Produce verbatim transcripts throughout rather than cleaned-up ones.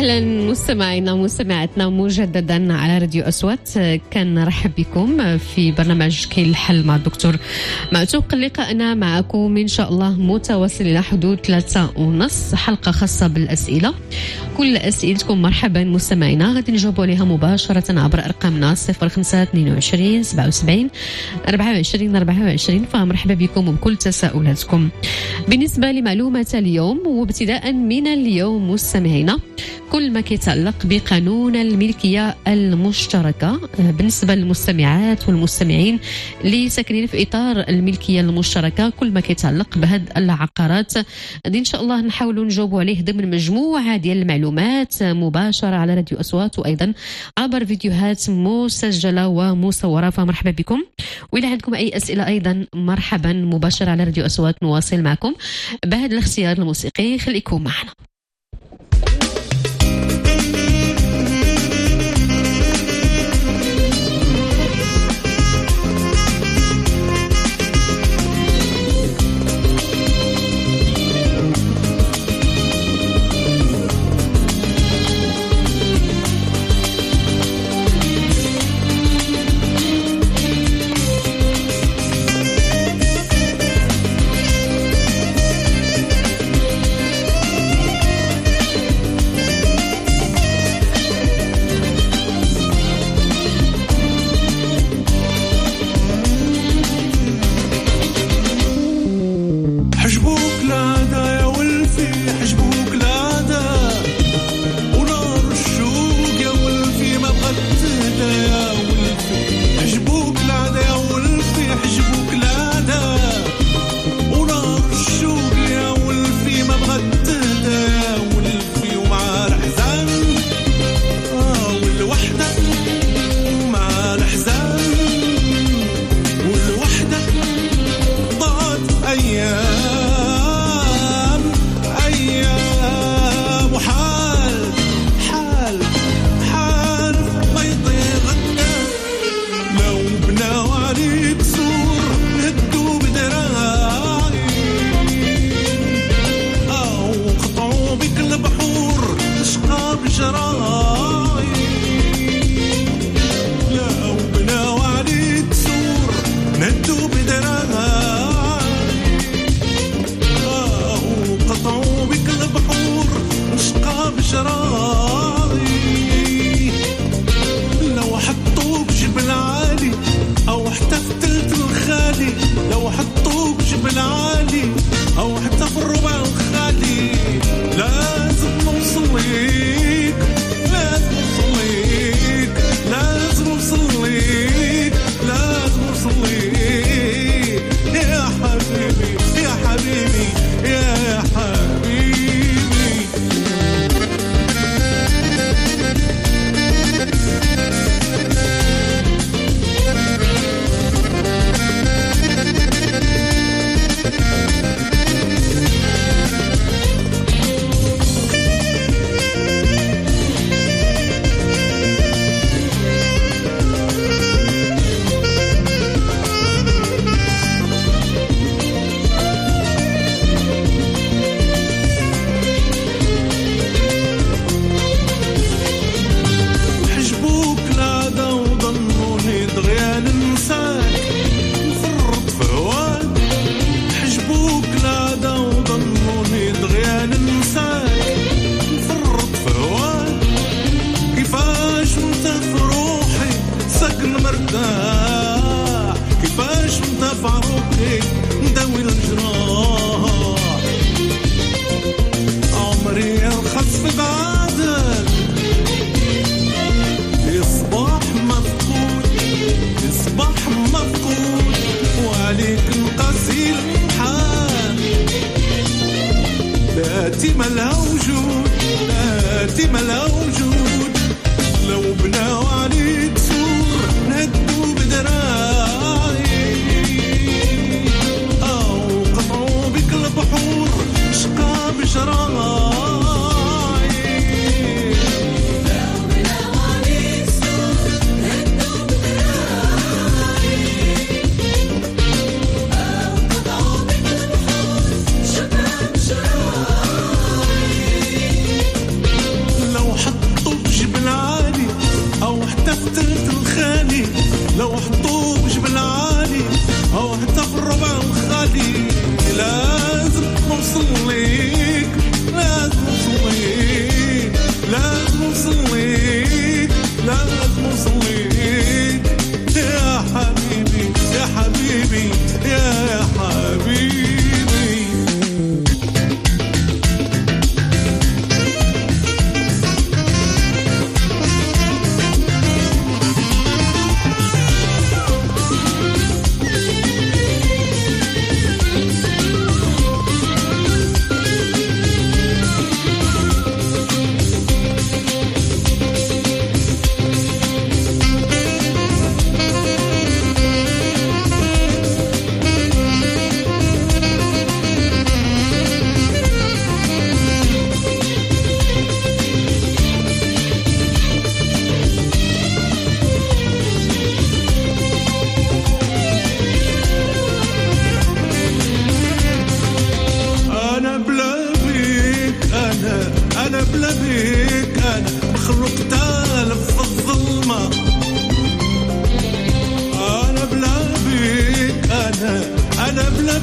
أهلا مستمعينا ومستمعاتنا مجددا على راديو أصوات. كنرحب بكم في برنامج كاين الحل مع الدكتور معتوق. لقاءنا معكم إن شاء الله متواصل إلى حدود ثلاثة ونص، حلقة خاصة بالأسئلة. كل أسئلتكم مرحبا مستمعينا، غادي نجاوبوا عليها مباشرة عبر أرقامنا صفر خمسة اثنين وعشرين سبعة وسبعين أربعة وعشرين أربعة وعشرين. فمرحبا بكم وبكل تساؤلاتكم. بالنسبة لمعلومة اليوم وابتداء من اليوم مستمعينا، كل ما كيتعلق بقانون الملكية المشتركة بالنسبة للمستمعات والمستمعين اللي ساكنين في إطار الملكية المشتركة، كل ما كيتعلق بهذه العقارات غادي إن شاء الله نحاولوا نجاوبوا عليه ضمن مجموعة ديال المعلومات مباشرة على راديو أصوات، وأيضا عبر فيديوهات مسجلة ومصورة. فمرحبا بكم، وإذا عندكم أي أسئلة أيضا مرحبا مباشرة على راديو أصوات، نواصل معكم بهذا الاختيار الموسيقي. خليكم معنا. لو بناو عليك سور نهدو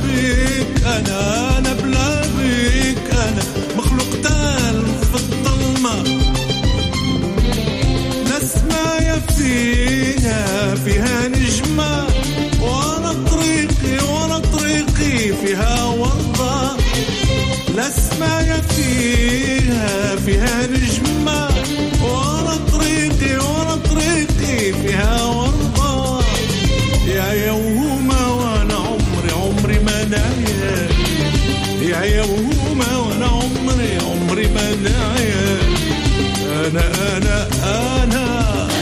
بيك أنا أنا بلا بيك أنا مخلوق تال في الظلمة نسمع فيها فيها نجمة وأنا طريقي وأنا طريقي فيها وردة نسمع فيها فيها نجمة وأنا طريقي وأنا طريقي فيها وردة يا يوما وأنا عمري عمري ما نايا يا يوما وأنا عمري عمري ما نايا أنا أنا أنا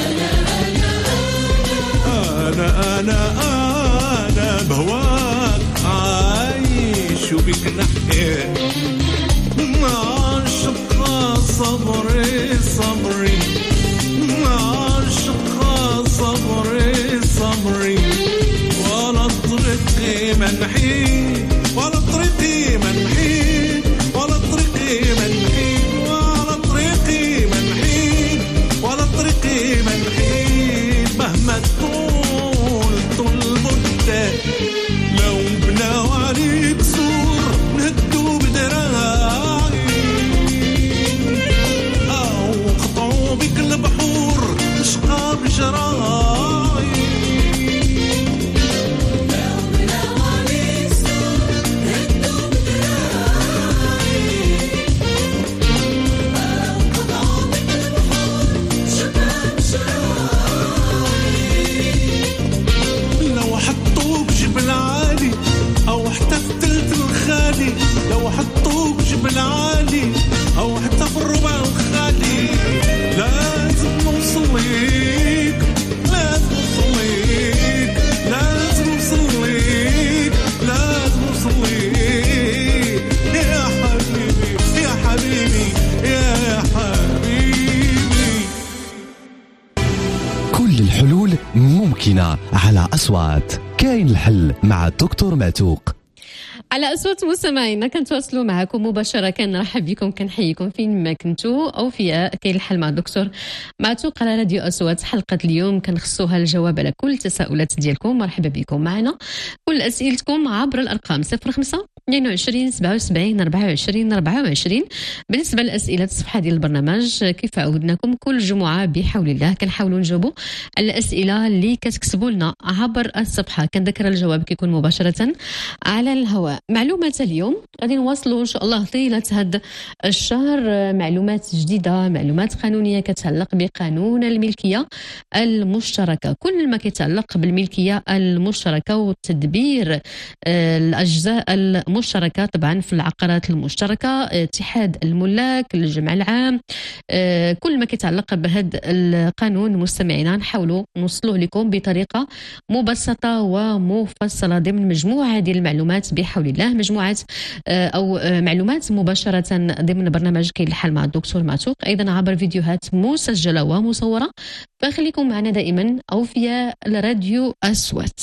أنا أنا أنا بهواك عايش وبك نحيا عاشق صبري صبري عاشق صبري صبري ولا طريقي منحي ولا طريقي منحي ولا طريقي منحي ولا طريقي منحي ولا طريقي منحي مهما طول طول المدة لو بناو عليك سور نهدو بدراعي أو قطعوا بك البحور تشقى بجراعي لو بناو عليك سور نهدو بدراعي أو قطعوا بك البحور تشقى بجراعي لو حطوك جبل عالي أو حتى في تلت الخالي لو حطوك جبل عالي أو حتى في الربع الخالي لازم نوصل ليك لازم نوصل ليك لازم نوصل ليك لازم نوصل ليك يا حبيبي يا حبيبي يا حبيبي. كل الحلول ممكنة على أصوات كاين الحل مع الدكتور معتوق. على أصوات مستمعينا كنتواصلوا معكم مباشرة. كنرحب بكم كنحييكم فين ما كنتوا أو في كاين الحل مع الدكتور معتوق على راديو أصوات. حلقة اليوم كنخصوها الجواب على كل التساؤلات ديالكم. مرحبا بكم معنا. كل أسئلتكم عبر الأرقام صفر خمسة اثنين وعشرين سبعة وسبعين أربعة وعشرين أربعة وعشرين. بالنسبة لأسئلة الصفحة ديال البرنامج كيف عودناكم كل جمعة بحول الله كنحاولوا نجاوبوا على الأسئلة اللي كتكتبوا لنا عبر الصفحة. كنذكر الجواب كيكون مباشرة على الهواء. معلومات اليوم غادي نواصلوا إن شاء الله طيلة هذا الشهر معلومات جديدة معلومات قانونية كتعلق بقانون الملكية المشتركة. كل ما كيتعلق بالملكية المشتركة وتدبير الأجزاء المشتركة طبعا في العقارات المشتركة اتحاد الملاك الجمع العام كل ما كيتعلق بهذا القانون مستمعينا نحاولوا نوصلوه لكم بطريقة مبسطة ومفصلة ضمن مجموعة ديال المعلومات بحول الله مجموعة أو معلومات مباشرة ضمن برنامج كاين الحل مع الدكتور معتوق أيضا عبر فيديوهات مسجلة ومصورة. فخليكم معنا دائما أوفياء الراديو أصوات.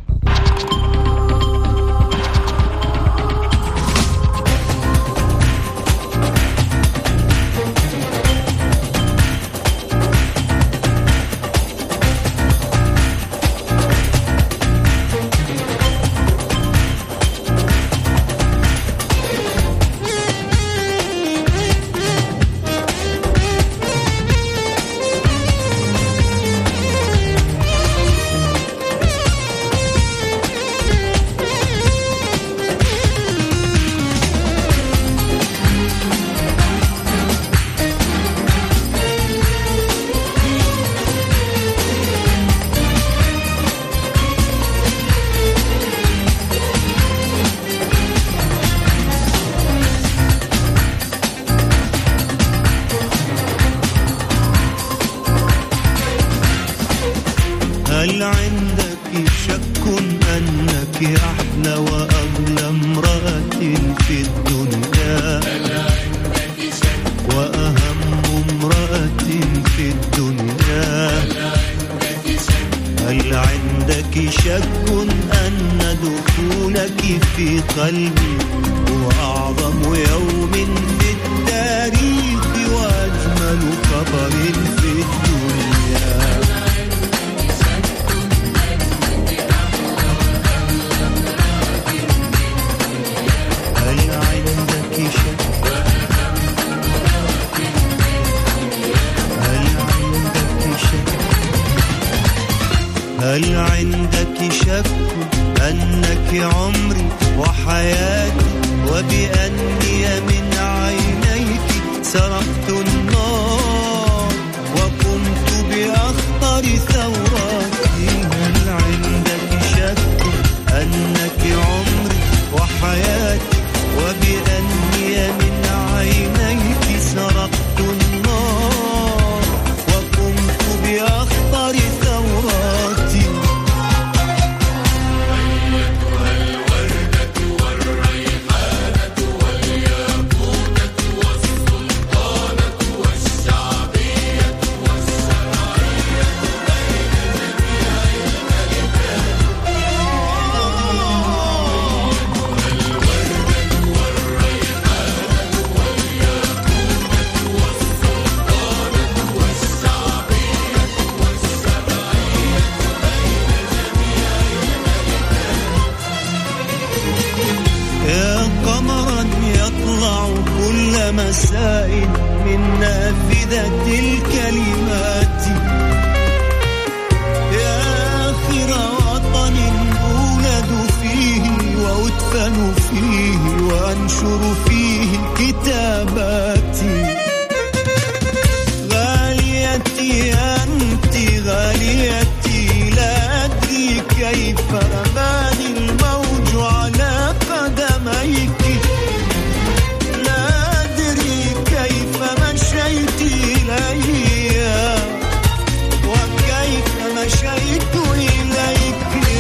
هل عندك شك أنك أحلى وأغلى امرأة في الدنيا وأهم امرأة في الدنيا؟ هل عندك شك أن دخولك في قلبي هو أعظم يوم في التاريخ وأجمل خبر في الدنيا؟ هل عندك شك أنك عمري وحياتي وبأني من عينيك سرقت النار وقمت بأخطر ثوراتي؟ هل عندك شك أنك عمري وحياتي وبأني من عينيك سرقت النار وقمت بأخطر ثوراتي؟ أيتها الوردة والريحانة والياقوتة والسلطانة والشعبية والشرعية يا قمرا يطلع كل مساء من نافذة الكلمات، يا آخر وطن أولد فيه وأدفن فيه وأنشر فيه كتاباتي. غاليتي أنت غاليتي، لا أدري كيف رماني الموج على قدميك، لا أدري كيف مشيت إلي وكيف مشيت إليك.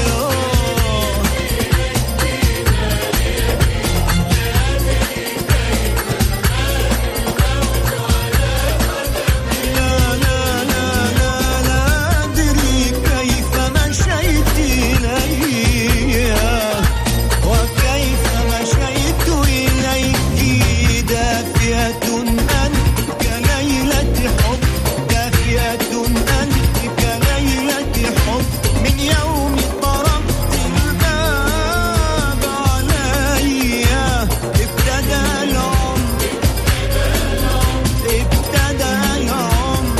لا لا لا لا لا أدري كيف مشيت إلي وكيف مشيت إليك. دافئة أنت كليلة حب، دافئة أنت كليلة حب، من يوم طرقت الباب علي ابتدى العمر، ابتدى العمر.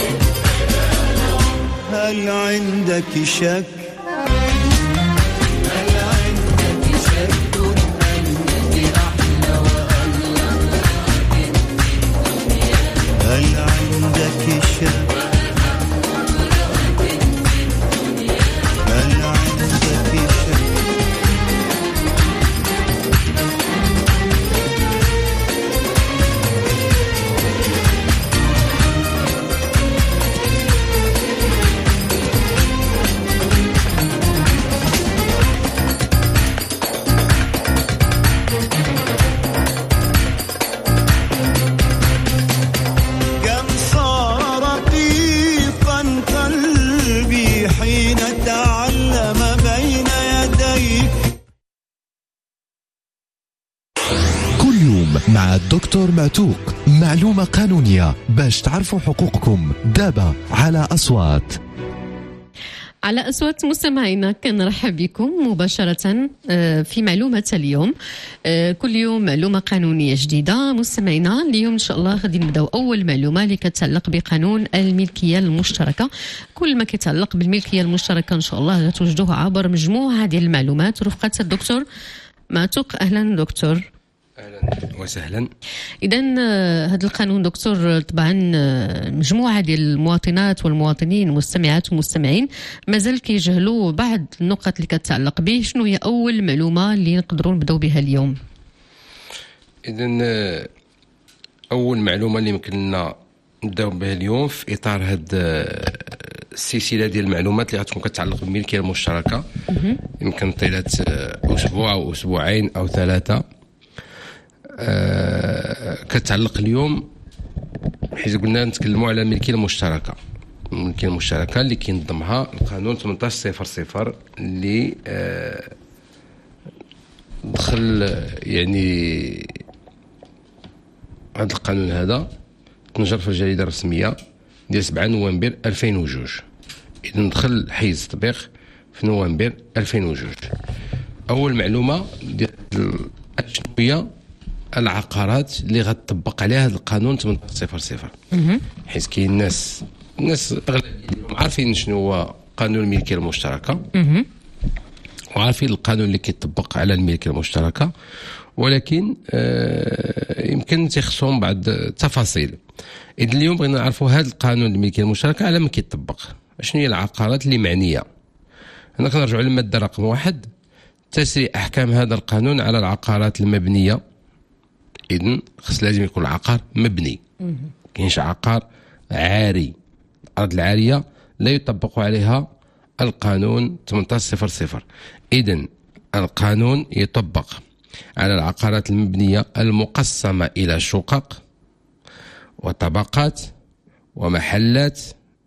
هل عندك شك؟ هل عندك شك؟ هل عندك شك؟ كم صار رقيقا قلبي حين تعلم بين يديك. كل يوم مع الدكتور معتوق، معلومة قانونية باش تعرفوا حقوقكم. دابا على أصوات. على أصوات مستمعينا كنرحب بكم مباشرة في معلومة اليوم. كل يوم معلومة قانونية جديدة. مستمعينا اليوم إن شاء الله غادي نبداو أول معلومة اللي كتعلق بقانون الملكية المشتركة. كل ما كيتعلق بالملكية المشتركة إن شاء الله غتوجدوه عبر مجموعة ديال المعلومات رفقة الدكتور معتوق. أهلا دكتور. اهلا وسهلا. اذا هذا القانون دكتور طبعا مجموعه ديال المواطنات والمواطنين المستمعات والمستمعين مازال كيجهلوا بعض النقط اللي كتعلق به. شنو هي اول معلومه اللي نقدروا نبداو بها اليوم؟ اذا اول معلومه اللي يمكن لنا نبداو بها اليوم في اطار هذه السلسله ديال المعلومات اللي غتكون كتعلق بالملكيه المشتركه، يمكن طيله اسبوع او اسبوعين او ثلاثه، أه كتعلق اليوم حيت قلنا نتكلموا على الملكيه المشتركه. الملكيه المشتركه اللي كينظمها القانون ثمانية عشر صفر صفر اللي أه دخل يعني هذا القانون هذا تنشر في الجريده الرسميه ديال سبعة نوفمبر ألفين وجوج. اذا دخل حيز التطبيق في نوفمبر ألفين وجوج. اول معلومه ديال شنو هي العقارات اللي غتطبق عليها هذا القانون ثمانية عشر صفر صفر، حيت كاين الناس الناس اغلبيه عارفين شنو هو قانون الملكيه المشتركه، وعارفين القانون اللي كيطبق على الملكيه المشتركه، ولكن آه يمكن تخصهم بعض التفاصيل. إذن اليوم بغينا نعرفوا هذا القانون الملكيه المشتركه على ما كيطبق، شنو هي العقارات اللي معنيه. هنا كنرجعوا للماده رقم واحد، تسري احكام هذا القانون على العقارات المبنيه. إذن خص لازم يكون العقار مبني، كاينش عقار عاري. الأرض العارية لا يطبق عليها القانون ثمانية عشر صفر صفر. إذن القانون يطبق على العقارات المبنية المقسمة إلى شقق وطبقات ومحلات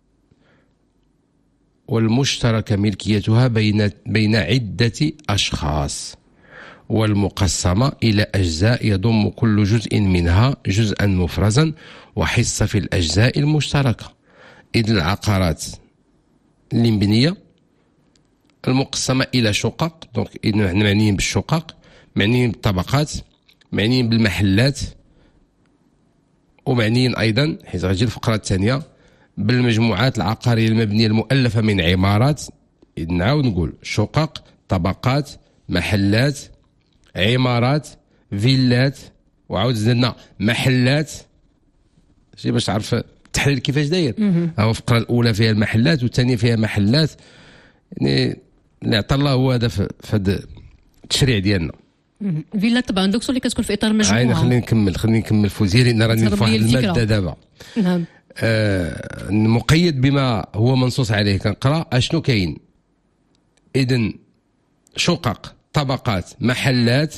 والمشترك ملكيتها بين بين عدة أشخاص، والمقسمة إلى أجزاء يضم كل جزء منها جزءا مفرزا وحصة في الأجزاء المشتركة. إذن العقارات اللي مبنية المقسمة إلى شقق، دونك إذن حنا معنيين بالشقق، معنيين بالطبقات، معنيين بالمحلات، ومعنيين أيضا حيث غتجي الفقرة الثانية بالمجموعات العقارية المبنية المؤلفة من عمارات. إذن نعاود نقول شقق، طبقات، محلات، عمارات، فيلات، وعاود زدنا محلات. شي باش تعرف التحليل كيفاش داير. هو الفقره الاولى فيها المحلات والثانيه فيها محلات، يعني اللي عطى الله هو هذا في هذا التشريع ديالنا. فيلا طبعا دكتور اللي كتكون في اطار مجموعه. عاينا خلينا نكمل خلينا نكمل فوزي، لان راني في واحد الماده دابا. نعم. آه مقيد بما هو منصوص عليه، كنقرا اشنو كاين. اذن شقق، طبقات، محلات،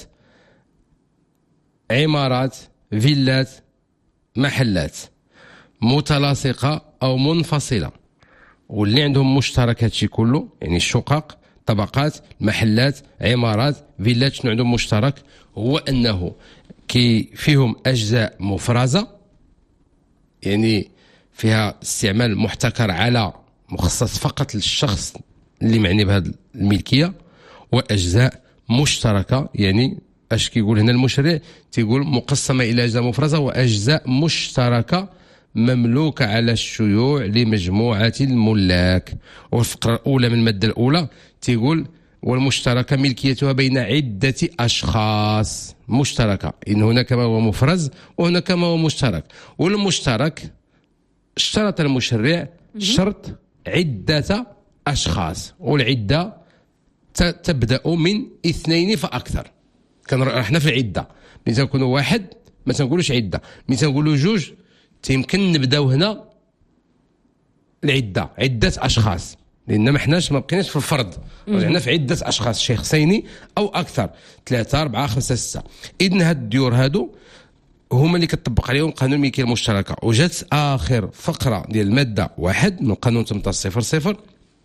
عمارات، فيلات، محلات متلاصقة أو منفصلة، واللي عندهم مشترك هادشي كله، يعني الشقق، طبقات، محلات، عمارات، فيلات، شنو عندهم مشترك؟ هو أنه كي فيهم أجزاء مفرزة، يعني فيها استعمال محتكر على مخصص فقط للشخص اللي معني بهذه الملكية، وأجزاء مشتركة، يعني اش كيقول هنا المشرع؟ تيقول مقسمة إلى أجزاء مفرزة وأجزاء مشتركة مملوكة على الشيوع لمجموعة الملاك. والفقرة الأولى من المادة الأولى تيقول والمشتركة ملكيتها بين عدة أشخاص. مشتركة، إن هناك ما هو مفرز وهناك ما هو مشترك. والمشترك اشترط المشرع شرط عدة أشخاص، والعدة تبدأ من اثنين فأكثر. كان رحنا في العدة، ملي تنكونوا واحد ما تنقولوش عدة، ملي تنقولوا جوج تيمكن نبداو هنا العدة عدة أشخاص، لأن ما حناش ما بقيناش في الفرد، رجعنا في عدة أشخاص، شخصين أو أكثر، ثلاثة أربعة خمسة ستة. إذن هاد الديور هادو هما اللي كتطبق عليهم قانون الملكية المشتركة. وجات آخر فقرة ديال المادة واحد من قانون ثمانية عشر صفر صفر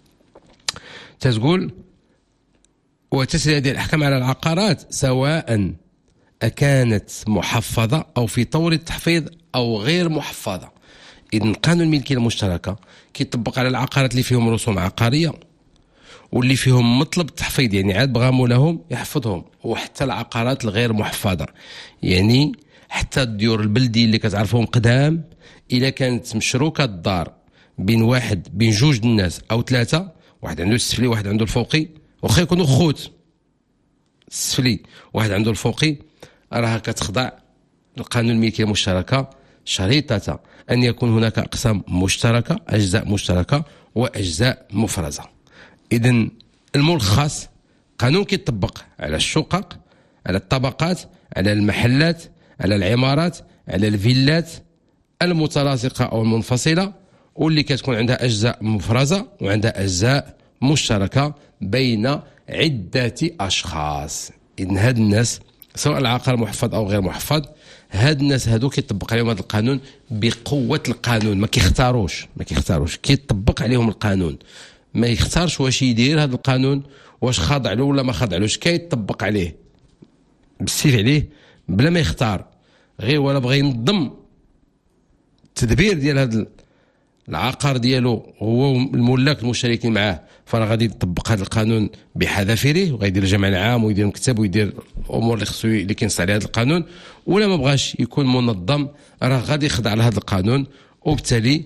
تتقول وتسري هذه الأحكام على العقارات سواء أكانت محفظة أو في طور التحفيظ أو غير محفظة. إذن قانون الملكية المشتركة كيطبق على العقارات اللي فيهم رسوم عقارية واللي فيهم مطلب التحفيظ، يعني عاد بغاموا لهم يحفظهم، وحتى العقارات الغير محفظة، يعني حتى الديور البلدي اللي كتعرفوهم قدام، إلا كانت مشروكة الدار بين واحد بين جوج الناس أو ثلاثة، واحد عنده السفلي واحد عنده الفوقي، واخا يكونوا خوت، السفلي واحد عنده الفوقي، راها كتخضع لقانون الملكية المشتركة شريطة أن يكون هناك أقسام مشتركة، أجزاء مشتركة وأجزاء مفرزة. إذن الملخص قانون كيطبق على الشقق، على الطبقات، على المحلات، على العمارات، على الفيلات المتلاصقة أو المنفصلة، واللي كتكون عندها أجزاء مفرزة وعندها أجزاء مشتركة بين عدة أشخاص. إذن هاد الناس سواء العقار محفظ أو غير محفظ، هاد الناس هادو كيطبق عليهم هذا القانون بقوة القانون، ما كيختاروش ما كيختاروش كيطبق عليهم القانون، ما يختارش واش يدير هذا القانون، واش خاضع له ولا ما خاضعلوش، كيطبق عليه بالسيف عليه بلا ما يختار، غير ولا بغى ينظم التدبير ديال هذا العقار ديالو هو الملاك المشتركين معاه، فراه غادي يطبق هذا القانون بحذافيره، وغيدير الجمع العام ويدير مكتب ويدير الامور اللي خصو اللي كينص عليها هذا القانون. ولا ما بغاش يكون منظم راه غادي يخضع لهذا القانون، وبالتالي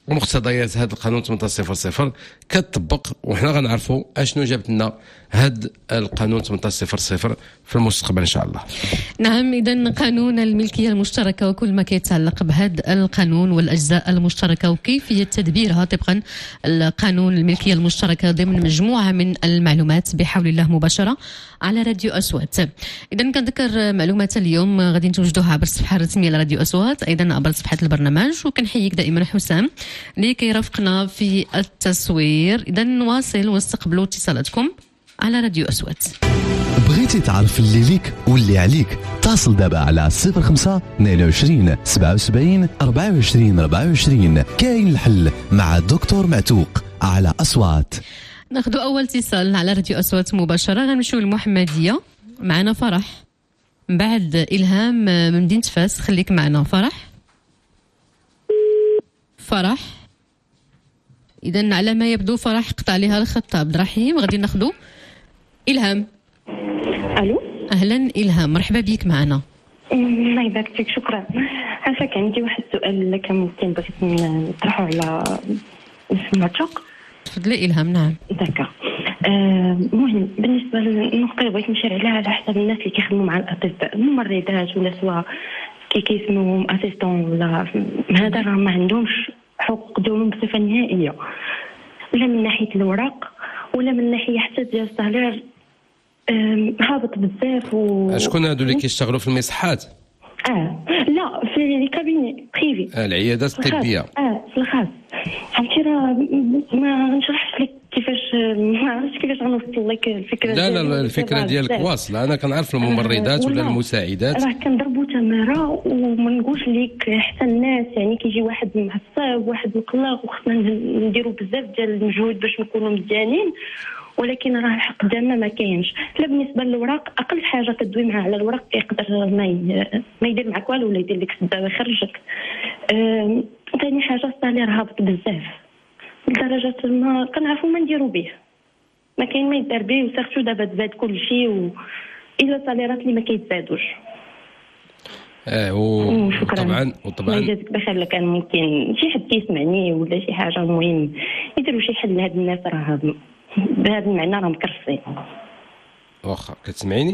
ومقتضيات هذا القانون ثمانية عشر صفر صفر كتطبق، وحنا غنعرفوا اشنو جابت لنا هذا القانون ثمانية عشر صفر صفر في المستقبل ان شاء الله. نعم، اذا قانون الملكيه المشتركه وكل ما كيتعلق بهذا القانون والاجزاء المشتركه وكيفيه تدبيرها طبقا القانون الملكيه المشتركه ضمن مجموعه من المعلومات بحول الله مباشره على راديو اصوات. اذا كنذكر معلومات اليوم غادي نتوجدوها عبر الصفحه الرسميه لراديو اصوات، ايضا عبر صفحه البرنامج، وكنحييك دائما حسام اللي كيرافقنا في التصوير. اذا نواصل ونستقبلوا اتصالاتكم على راديو أصوات. بغيتي تعرف اللي ليك واللي عليك؟ اتصل دابا على صفر خمسة اثنين وعشرين سبعة وسبعين أربعة وعشرين أربعة وعشرين. كاين الحل مع دكتور معتوق على أصوات. ناخذ أول اتصال على راديو أصوات مباشرة. غنمشيو للمحمدية، معنا فرح، من بعد إلهام من مدينة فاس. خليك معنا فرح. فرح إذا على ما يبدو فرح قطع عليها الخط. عبد الرحيم غادي ناخذو إلهام. الو، اهلا إلهام، مرحبا بك معنا. الله يبارك فيك، شكرا. عافاك، عندي واحد السؤال كان ممكن بغيت نطرحه على المعتوق. تفضلي إلهام. نعم داكا. المهم آه بالنسبه للنقطه اللي بغيت نشير عليها على حسب الناس اللي كيخدموا مع الاطباء، الممرضات ولا سواء كي كيسموهم اسيستون ولا هذا، راه ما عندهمش حقوق ديالهم بصفه نهائيه، لا من ناحيه الوراق ولا من ناحيه حتى ديال الصالير هابط بزاف. و شكون هادو اللي كيشتغلوا في المصحات؟ اه لا، في لي كابيني بريفي، آه العيادات الطبيه. اه في الخاص. عرفتي راه ما نشرحش لك كيفاش، ما عرفتش كيفاش غنوصل لك الفكره. لا لا لا الفكره ديالك واصله، انا كنعرف الممرضات ولا المساعدات راه كنضربوا تماره، وما نقولش لك حتى الناس يعني كيجي واحد معصب واحد مقلق وخصنا نديروا بزاف ديال المجهود باش نكونوا مزيانين، ولكن راه الحق ديالنا ما كاينش. لا بالنسبه للوراق، اقل حاجه كدوي معاه على الوراق يقدر ما ما يدير معك والو ولا يدير لك سبه ويخرجك. ثاني حاجه الصالير هابط بزاف لدرجه ما كنعرفوا ما نديروا به، ما كاين ما يدار به، وسيرتو دابا تزاد كل شيء، و الا صاليرات اللي ما كيتزادوش. اه وطبعا وطبعا يجازيك بخير. لك كان ممكن شي حد كيسمعني ولا شي حاجه، المهم يديروا شي حل لهاد الناس، راه بهذا المعنى راه مكرفين. واخا كتسمعيني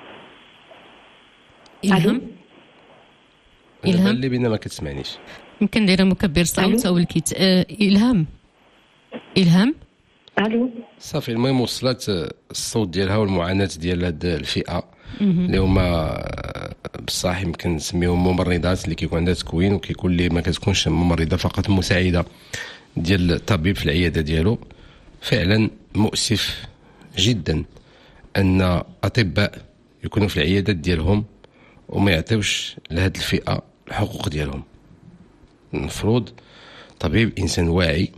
إلهام؟ إلهام اللي بينا ما كتسمعنيش، يمكن دايره مكبر صوت او الكيت. آه إلهام إلهام الو صافي. المهم وصلت الصوت ديالها والمعاناه ديال هاد الفئه اللي هما بصح يمكن نسميهم ممرضات، اللي كيكون عندها تكوين وكيكون اللي ما كتكونش ممرضه فقط، مساعده ديال الطبيب في العياده ديالو. فعلا مؤسف جدا ان اطباء يكونوا في العيادات ديالهم وما يعطيوش لهذه الفئه الحقوق ديالهم. المفروض طبيب انسان واعي،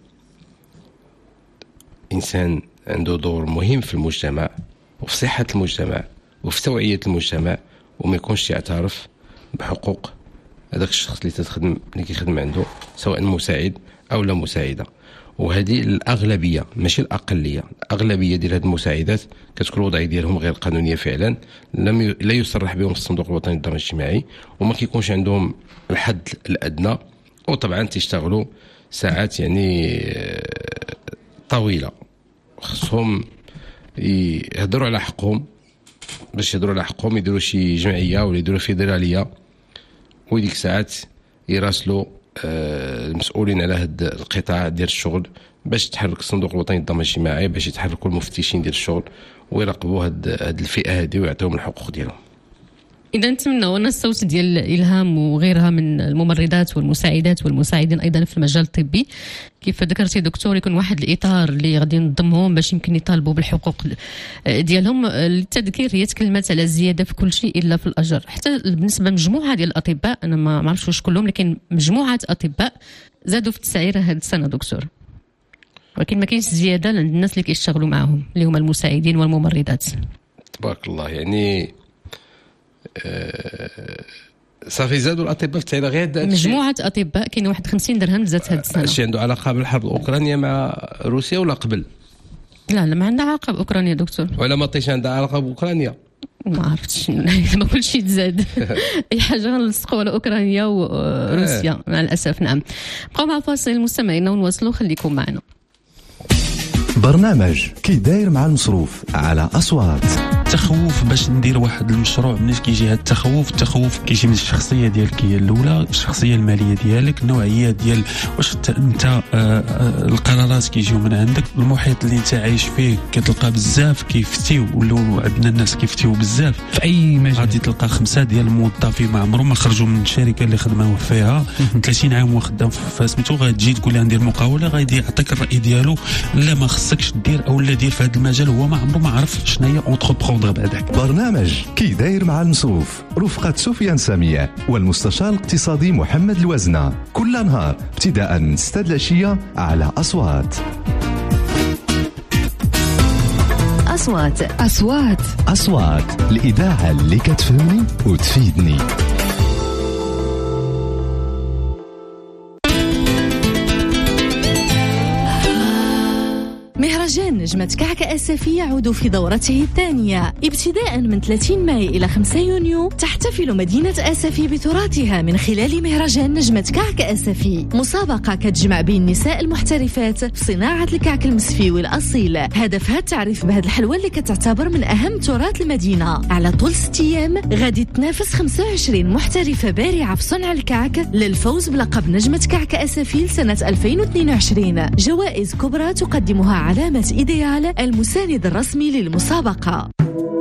انسان عنده دور مهم في المجتمع وفي صحه المجتمع وفي توعيه المجتمع، وما يكونش يعترف بحقوق هذاك الشخص اللي تخدم اللي كيخدم عنده، سواء مساعد او لا مساعده. وهذه الاغلبيه ماشي الاقليه، الاغلبيه ديال هذه المساعدات كتكون الوضعيه ديالهم غير قانونيه فعلا، لم ي... لا يصرح بهم في الصندوق الوطني للضمان الاجتماعي، وما كيكونش عندهم الحد الادنى، وطبعا تيشتغلوا ساعات يعني طويله. خصهم يهضروا على حقهم، باش يهضروا على حقهم يديروا شي جمعيه ولا يديروا فيدراليه، وديك الساعات يراسلوا المسؤولين على هذا القطاع ديال الشغل باش تحرك الصندوق الوطني للضمان الاجتماعي، باش يتحركوا المفتشين ديال الشغل ويراقبوا هاد هاد الفئه هذه ويعطيهم الحقوق ديالهم. اذا نتمنى ان الصوت ديال الهام وغيرها من الممرضات والمساعدات والمساعدين ايضا في المجال الطبي كيف ذكرتي دكتور يكون واحد الاطار اللي غادي نضمهم باش يمكن يطالبوا بالحقوق ديالهم. التذكير هي تكلمات على الزياده في كل شيء الا في الاجر، حتى بالنسبه لمجموعه ديال الاطباء، انا ما عرفتش واش كلهم، لكن مجموعه اطباء زادوا في التسعيره هذه السنه دكتور، ولكن ما كاينش زياده عند الناس اللي كيشتغلوا معهم اللي هما المساعدين والممرضات. تبارك الله. يعني أه صافي زادوا الاطباء في التعيير غير مجموعه اطباء كاين واحد خمسين درهم زادت هذه السنه. شي عنده علاقه بالحرب الاوكرانيه مع روسيا ولا قبل؟ لا لا ما عندها علاقه باوكرانيا دكتور. ولا ما طيش عندها علاقه باوكرانيا؟ ما عرفتش ما كلش يتزاد اي حاجه غنلصقوا على اوكرانيا وروسيا مع الاسف. نعم بقاو مع فاصل مستمعينا ونواصلوا، خليكم معنا. برنامج كي داير مع المصروف على أصوات. التخوف باش ندير واحد المشروع، منين كيجي هذا التخوف التخوف كيجي من الشخصيه ديالك هي الاولى، الشخصيه الماليه ديالك، النوعيه ديال واش انت آه آه القرارات كيجيو من عندك، المحيط اللي انت عايش فيه كتلقى بزاف كيفتيو، ولاو عندنا الناس كيفتيو بزاف في اي مجال. غادي تلقى خمسه ديال الموظفين ما عمرهم ما خرجوا من الشركه اللي خدموا فيها ثلاثين عام وخدام في سميتو، غتجي تقول له ندير مقاوله غادي يعطيك الراي ديالو، لا ما خصكش دير او لا دير في هذا المجال، هو ما عمره ما عرف شنو هي اونتربرون بعدك. برنامج كي داير مع المصروف رفقة سفيان سامية والمستشار الاقتصادي محمد الوزنة، كل نهار ابتداء من ستة العشية على أصوات. أصوات أصوات أصوات الإذاعة اللي كتفهمني وتفيدني. مهرجان نجمة كعك آسفي يعود في دورته الثانية ابتداء من ثلاثين ماي إلى خمسة يونيو. تحتفل مدينة آسفي بتراثها من خلال مهرجان نجمة كعك آسفي، مسابقة كتجمع بين النساء المحترفات في صناعة الكعك المسفيوي الأصيل، هدفها التعريف بهذه الحلوى اللي كتعتبر من أهم تراث المدينة. على طول ست أيام غادي تنافس خمسة وعشرين محترفة بارعة في صنع الكعك للفوز بلقب نجمة كعك آسفي لسنة ألفين واثنين وعشرين. جوائز كبرى تقدمها علامة إيديال المساند الرسمي للمسابقة.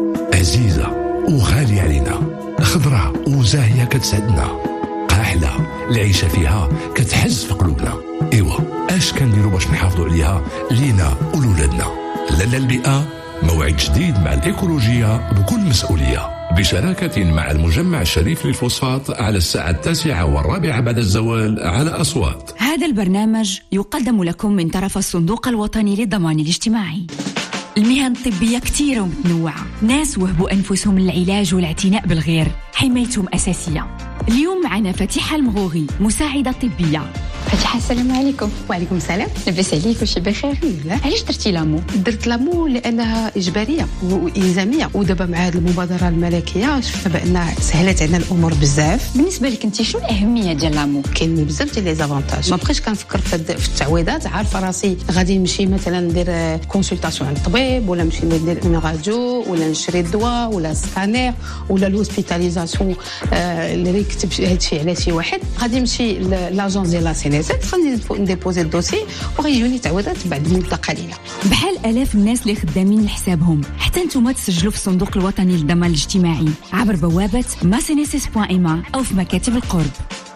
عزيزة وغالية علينا، خضراء وزاهية كتسعدنا، قاحلة العيشة فيها كتحز في قلوبنا. إيوا اش كنديروا باش نحافظوا عليها لينا ولولادنا؟ لالا البيئة موعد جديد مع الإيكولوجية بكل مسؤولية، بشراكة مع المجمع الشريف للفوسفات على الساعة التاسعة والرابعة بعد الزوال على أصوات. هذا البرنامج يقدم لكم من طرف الصندوق الوطني للضمان الاجتماعي. المهن الطبية كثيرة ومتنوعة، ناس وهبوا أنفسهم للعلاج والاعتناء بالغير، حمايتهم أساسية. اليوم معنا فتيحة المغوغي، مساعدة طبية. فتيحة السلام عليكم. وعليكم السلام. لاباس عليك؟ وشي بخير؟ لا. علاش درتي لامو؟ درت لامو لانها اجباريه والزاميه، ودابا مع هذه المبادره الملكيه شفت بان سهلت علينا الامور بزاف. بالنسبه لك انت شنو الاهميه ديال لامو؟ كاين بزاف ديال لي زافونتاج، ما بقيتش كنفكر في التعويضات، عارفه راسي غادي نمشي مثلا ندير كونسلطاسيون عند الطبيب، ولا نمشي ندير اون راديو، ولا نشري الدواء، ولا سكانير، ولا لوسبيتاليزاسيون اللي يكتب هادشي على شي واحد، غادي نمشي لاجونس ديال لا غادي نديبوزي الدوسي وغيجوني تعويضات بعد مده قليله. بحال الاف الناس اللي خدامين لحسابهم، حتى نتوما تسجلوا في الصندوق الوطني للضمان الاجتماعي عبر بوابه ماسينيسيس بوان إيما او في مكاتب القرب.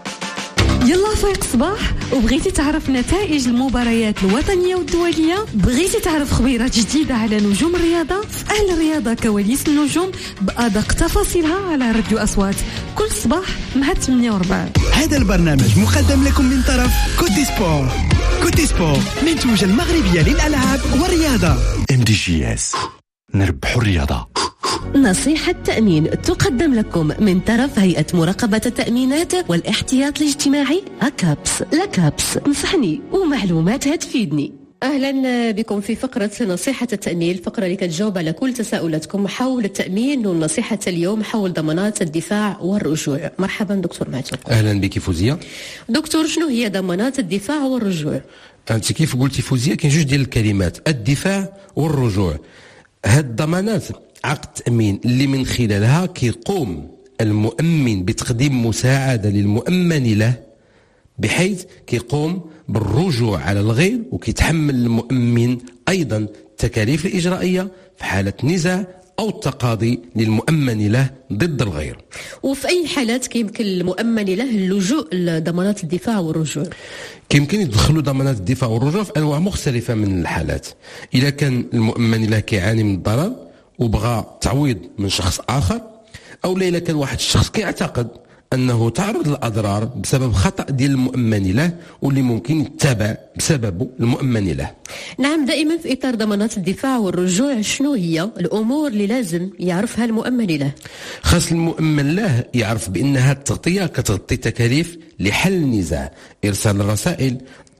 يلا فايق صباح وبغيتي تعرف نتائج المباريات الوطنية والدولية، بغيتي تعرف خبيرات جديدة على نجوم الرياضة، في أهل الرياضة كواليس النجوم بأدق تفاصيلها على راديو أصوات كل صباح مع ثمانية وربع. هذا البرنامج مقدم لكم من طرف كوتي سبور. كوتي سبور منتوجة المغربية للألعاب والرياضة. ام دي جي اس نربحوا الرياضة. نصيحة تأمين تقدم لكم من طرف هيئة مراقبة التأمينات والاحتياط الاجتماعي أكابس. لكابس نصحني ومعلومات هتفيدني. أهلا بكم في فقرة نصيحة التأمين، الفقرة اللي كتجاوب على كل تساؤلاتكم حول التأمين، ونصيحة اليوم حول ضمانات الدفاع والرجوع. مرحبا دكتور معتوق. أهلا بك فوزية. دكتور شنو هي ضمانات الدفاع والرجوع؟ أنت كيف قلتي فوزية كاين جوج ديال الكلمات، الدفاع والرجوع. هاد الضمانات عقد تأمين اللي من خلالها كيقوم المؤمن بتقديم مساعدة للمؤمن له، بحيث كيقوم بالرجوع على الغير، وكيتحمل المؤمن أيضا التكاليف الإجرائية في حالة نزاع أو التقاضي للمؤمن له ضد الغير. وفي أي حالات كيمكن المؤمن له اللجوء لضمانات الدفاع والرجوع؟ كيمكن يدخلوا ضمانات الدفاع والرجوع في أنواع مختلفة من الحالات. إذا كان المؤمن له كيعاني من الضرر وبغى تعويض من شخص آخر، أو لا إذا كان واحد الشخص كيعتقد أنه تعرض للأضرار بسبب خطأ ديال المؤمن له، واللي ممكن يتبع بسببه المؤمن له. نعم، دائما في إطار ضمانات الدفاع والرجوع شنو هي الأمور اللي لازم يعرفها المؤمن له؟ خاص المؤمن له يعرف بأن هذه التغطية كتغطي تكاليف لحل النزاع، إرسال الرسائل،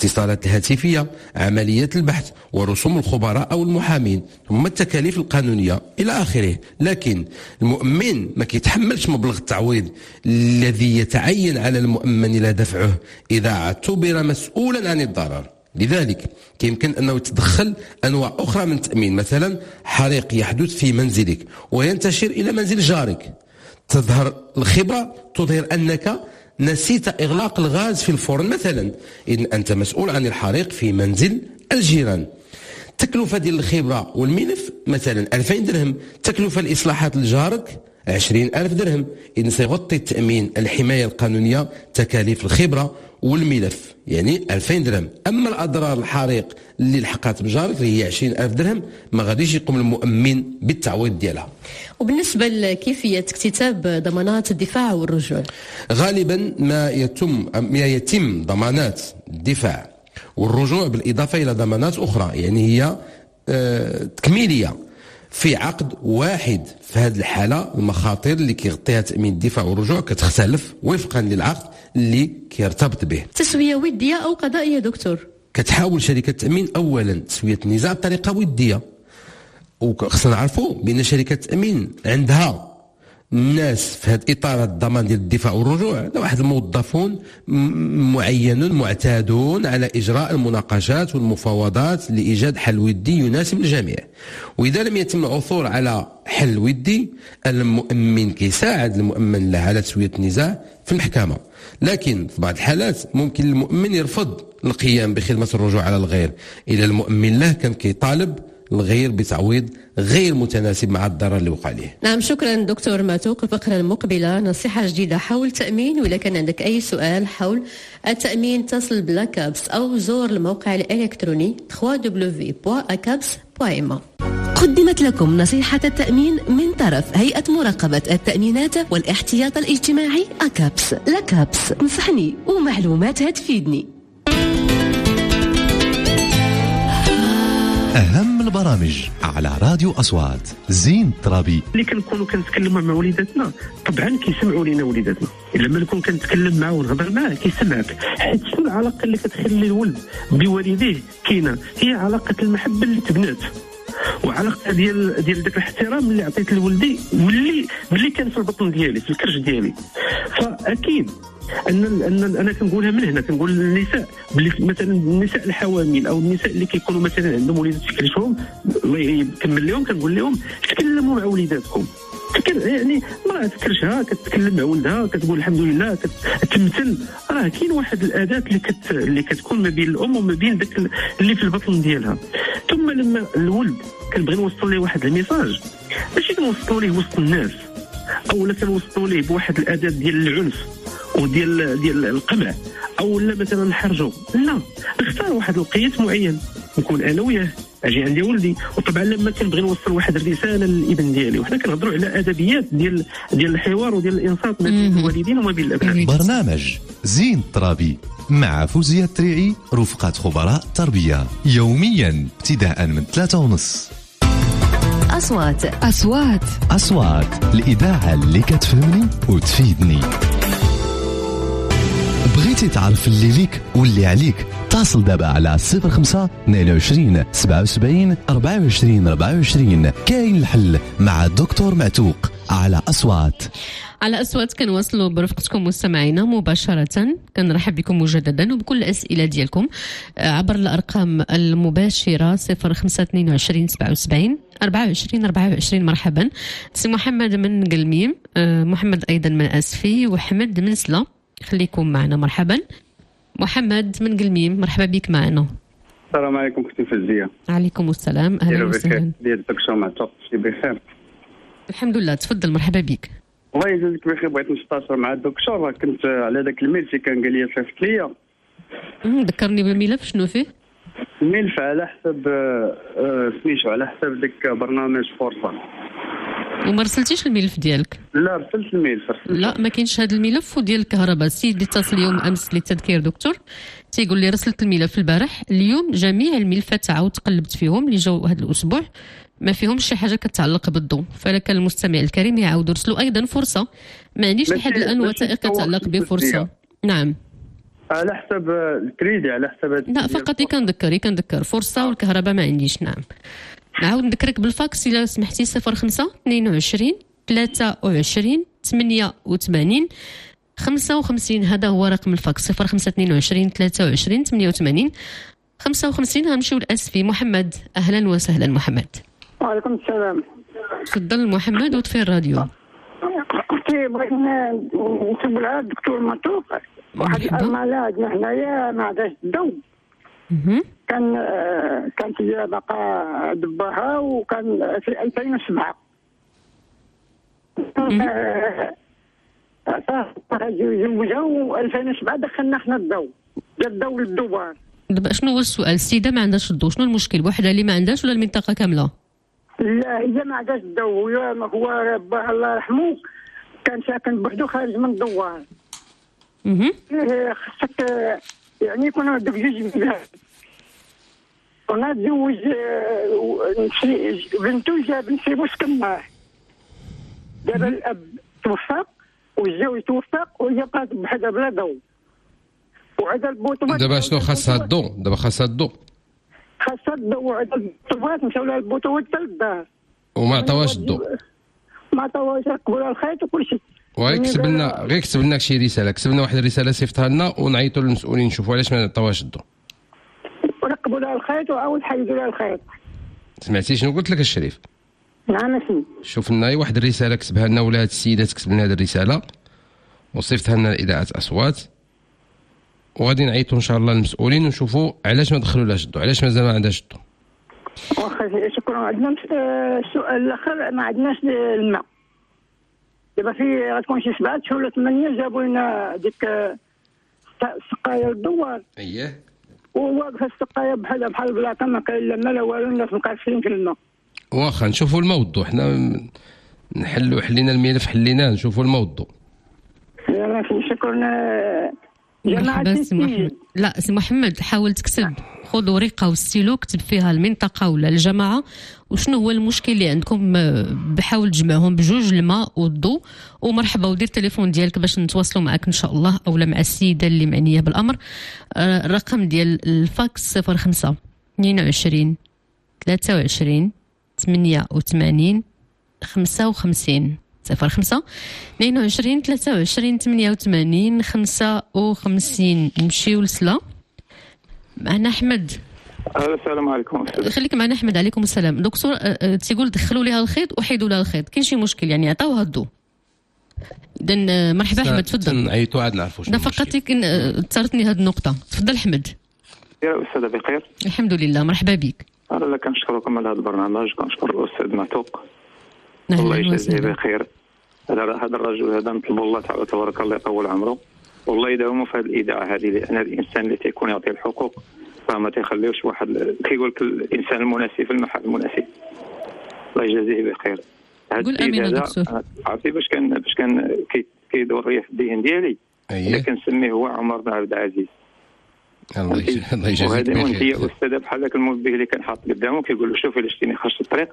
الاتصالات الهاتفية، عمليات البحث ورسوم الخبراء أو المحامين، ثم التكاليف القانونية إلى آخره. لكن المؤمن ما كيتحملش مبلغ التعويض الذي يتعين على المؤمن لا دفعه إذا اعتبر مسؤولا عن الضرر. لذلك يمكن أنه يتدخل أنواع أخرى من التأمين، مثلا حريق يحدث في منزلك وينتشر إلى منزل جارك، تظهر الخبرة تظهر أنك نسيت إغلاق الغاز في الفرن مثلا، إذن أنت مسؤول عن الحريق في منزل الجيران. تكلفة ديال الخبرة والملف مثلا ألفين درهم، تكلفة الإصلاحات لجارك عشرين ألف درهم. إذن سيغطي التأمين الحماية القانونية تكاليف الخبرة والملف يعني ألفين درهم. أما الأضرار الحريق اللي لحقات بجارك اللي هي عشرين ألف درهم ما غاديش يقوم المؤمن بالتعويض ديالها. وبالنسبة لكيفية اكتتاب ضمانات الدفاع والرجوع، غالبا ما يتم ما يتم ضمانات الدفاع والرجوع بالإضافة إلى ضمانات أخرى، يعني هي آه تكميلية في عقد واحد. في هذه الحالة المخاطر اللي كيغطيها تأمين الدفاع والرجوع كتختلف وفقا للعقد اللي كيرتبط به. تسوية ودية أو قضائية دكتور؟ كتحاول شركة التأمين أولا تسوية النزاع بطريقة ودية، وخصنا نعرفوا بأن شركة التأمين عندها الناس في هذا إطار الضمان ديال الدفاع والرجوع واحد الموظفون معينون معتادون على إجراء المناقشات والمفاوضات لإيجاد حل ودي يناسب الجميع. وإذا لم يتم العثور على حل ودي المؤمن كيساعد المؤمن له على تسوية النزاع في المحكمة. لكن في بعض الحالات ممكن المؤمن يرفض القيام بخدمة الرجوع على الغير إلى المؤمن له كان كيطالب الغير بتعويض غير متناسب مع الضرر اللي وقع عليه. نعم شكرا دكتور معتوق. الفقرة المقبلة نصيحة جديدة حول التأمين، وإذا كان عندك أي سؤال حول التأمين اتصل بلاكابس أو زور الموقع الإلكتروني دبليو دبليو دبليو دوت أكابس دوت إم. قدمت لكم نصيحة التأمين من طرف هيئة مراقبة التأمينات والاحتياط الاجتماعي أكابس. لكابس نصحني ومعلومات هتفيدني. أهم البرامج على راديو أصوات. زين الترابي. اللي كنكونوا كنتكلموا مع وليداتنا طبعا كيسمعوا لينا وليداتنا، لما نكون كنتكلم معاه ونهضر معاه كيسمعك، حيت شنو العلاقه اللي كتخلي الولد بوالديه كاينه هي علاقه المحبه اللي تبنات، وعلاقه ديال ديال داك الاحترام اللي عطيت لولدي ملي ملي كان في البطن ديالي في الكرش ديالي. فاكيد ان ان انا كنقولها من هنا، كنقول للنساء بلي مثلا النساء الحوامل او النساء اللي كيكونوا مثلا عندهم وليدات في كرشهم الله يكمل لهم، كنقول لهم تكلموا مع وليداتكم. يعني امرأة كرشها كتكلم مع ولدها كتقول الحمد لله كتمثل، راه كاين واحد الاداه اللي كت اللي كتكون ما بين الام وما بين داك اللي في البطن ديالها. ثم لما الولد كنبغي نوصل ليه واحد الميساج ماشي كنوصلوا ليه وسط الناس او لا كنوصلوا ليه بواحد الاداه ديال العنف وديال ديال القمع او لا مثلا نحرجو، لا نختار واحد القياس معين نكون انا وياه اجي عندي ولدي. وطبعا لما كنبغي نوصل واحد الرساله للابن ديالي، وحنا كنهضروا على ادبيات ديال ديال الحوار وديال الانصات ما بين الوالدين وما بين الابناء. برنامج زين الترابي مع فوزية التريعي رفقة خبراء تربية يوميا ابتداء من ثلاثة ونص. أصوات أصوات أصوات الإذاعة اللي كتفهمني وتفيدني. بغيتي تعرف اللي ليك واللي عليك؟ اتصل دابا على صفر خمسة اثنين وعشرين سبعة وسبعين أربعة وعشرين أربعة وعشرين. كاين الحل مع الدكتور معتوق على أصوات. على أصوات كنواصلوا برفقتكم مستمعينا مباشرة. كنرحب بكم مجددا وبكل الأسئلة ديالكم عبر الأرقام المباشرة صفر خمسة اثنين وعشرين سبعة وسبعين أربعة وعشرين أربعة وعشرين. مرحبا سي محمد من قلميم، محمد أيضا من أسفي، وحمد من سلا. خليكم معنا. مرحبا محمد من قلميم، مرحبا بك معنا. السلام عليكم اختي فوزية. عليكم السلام، اهلا وسهلا. ديال الدكتور معتوق بخير؟ الحمد لله، تفضل مرحبا بك. الله يجازيك بخير. بغيت نستفسر مع الدكتور، كنت على داك الملف اللي كان قال لي صيفط ليا. ذكرني بالملف شنو فيه؟ الملف على حسب سميتو على حسب ديك برنامج فرصة. وما رسلتيش الملف ديالك؟ لا رسلت الملف. لا ما كاينش هذا الملف. وديال الكهرباء سيدي اتصل يوم امس للتذكير دكتور تيقول لي رسلت الملف البارح. اليوم جميع الملفات عاود تقلبت فيهم اللي جاوا هذا الاسبوع ما فيهمش شي حاجه كتعلق بالضوء، فلك المستمع الكريم يعاود يرسلوا ايضا فرصه. ما عنديش لحد الان وثائق كتعلق بفرصه. نعم على حسب الكريدي، على حسب هاد لا فقط كنذكر كنذكر فرصه والكهرباء ما عنديش. نعم نعاود نذكرك بالفاكس الا سمحتي صفر خمسة اثنين وعشرين ثلاثة وعشرين ثمانية وثمانين خمسة وخمسين. هذا هو رقم الفاكس صفر خمسة اثنين وعشرين ثلاثة وعشرين ثمانية وثمانين خمسة وخمسين. غنمشيو للاسفي. محمد اهلا وسهلا. محمد وعليكم السلام. تفضل محمد وطفي الراديو. اختي بغيت نسول على الدكتور مطوق واحد الارمله عندنا حنايا ما عندهاش الضوء. كان كانت هي باقا دباها وكان في ألفين وسبعة زوجها و2007 دخلنا حنا الضوء جا الضوء للدوار. دابا شنو هو السؤال؟ السيده ما عندهاش الضوء، شنو المشكل؟ وحده اللي ما عندهاش ولا المنطقه كامله؟ لا هي ما عندهاش الضوء، هو الله يرحمه كان ساكن بوحدو خارج من الدوار. اها خصك يعني كنا دوك جوج بنات كنا تزوج بنتو جا بنسيبو سكن معاه. دابا الاب توفى والزوج توفى وهي بقات بحدها بلا ضوء وعاد البوطوات. دابا شنو خاصها الضوء؟ دابا خاصها الضوء خاصها الضوء وعاد البوطوات مشاو لها البوطوات حتى للدار وما عطاوهاش الضوء. ما عطاوهاش، ركبوا لها الخيط وكل شيء. وغير كتب لنا غير كتب لنا شي رساله، كتب لنا واحد الرساله صيفطها لنا ونعيطوا للمسؤولين نشوفوا علاش ما عطاوهاش الضوء. وركبوا لها الخيط وعاود حيدوا لها الخيط. سمعتي شنو قلت لك الشريف؟ نعم اسمي. شوف لنا واحد الرساله كتبها لنا ولا هاد السيده تكتب لنا هذه الرساله وصيفطها لنا لاذاعه اصوات وغادي نعيطوا ان شاء الله للمسؤولين ونشوفوا علاش ما دخلوا لهاش الضوء، علاش مازال ما عندهاش الضوء. واخا شكرا. عندنا السؤال الاخر ما عندناش الماء. دابا في غتكون شي سبعة شهور ولا ثمانية جابوا لنا ديك السقايه للدوار. اييه. وواقفه السقايه بحال بحال بلاطه ما كاين لا ما لا والو، الناس مقاشين في الماء. واخا نشوفوا الموضوع، حنا نحلوا حلينا الملف حليناه نشوفوا الموضوع. يلا شكرا جماعة سي محمد. لا سي محمد حاول تكتب، خذ ورقه وستيلو كتب فيها المنطقه ولا الجماعه وشنو هو المشكل اللي عندكم، بحاول تجمعهم بجوج الماء والضوء ومرحبا، ودير التليفون ديالك باش نتواصلوا معك ان شاء الله اولا مع السيده اللي معنيه بالامر. الرقم ديال الفاكس صفر خمسة اثنين وعشرين ثلاثة وعشرين ثمانية وثمانين خمسة وخمسين صفر خمسة اثنين وعشرين ثلاثة وعشرين ثمانية وثمانين خمسة وخمسين. نمشيو لسلا. معنا أحمد. السلام عليكم. خليك معنا أحمد. عليكم السلام. دكتور تيقول دخلوا لها الخيط وحيدوا لها الخيط، كاين شي مشكل يعني عطاوها الضوء. إذن مرحبا أحمد تفضل. نعيطوا عاد نعرفوا شنو المشكل. فقط اثرتني هذه النقطة. تفضل أحمد. يا أستاذ بخير. الحمد لله مرحبا بك. أنا كنشكركم على هذا البرنامج، كنشكر الأستاذ معتوق الله يجزيه بخير. هذا هذا الرجل هذا نطلب الله تعالى تبارك الله يطول عمره والله يداوموا في هذه الاذاعه هذه، لان الانسان اللي تيكون يعطي الحقوق فما تيخليوش واحد كيقول لك الانسان المناسب في المحل المناسب. الله يجازيه بخير. قول امين دكتور. عرفتي باش كان باش كان كيدور ليا في الدين ديالي اللي كنسميه هو عمر بن عبد العزيز. الله يجازيك بخير. وهذه وانت يا استاذ بحال ذاك المنبه اللي كان حاط قدامه كيقول له شوف الا شتيني خرجت الطريق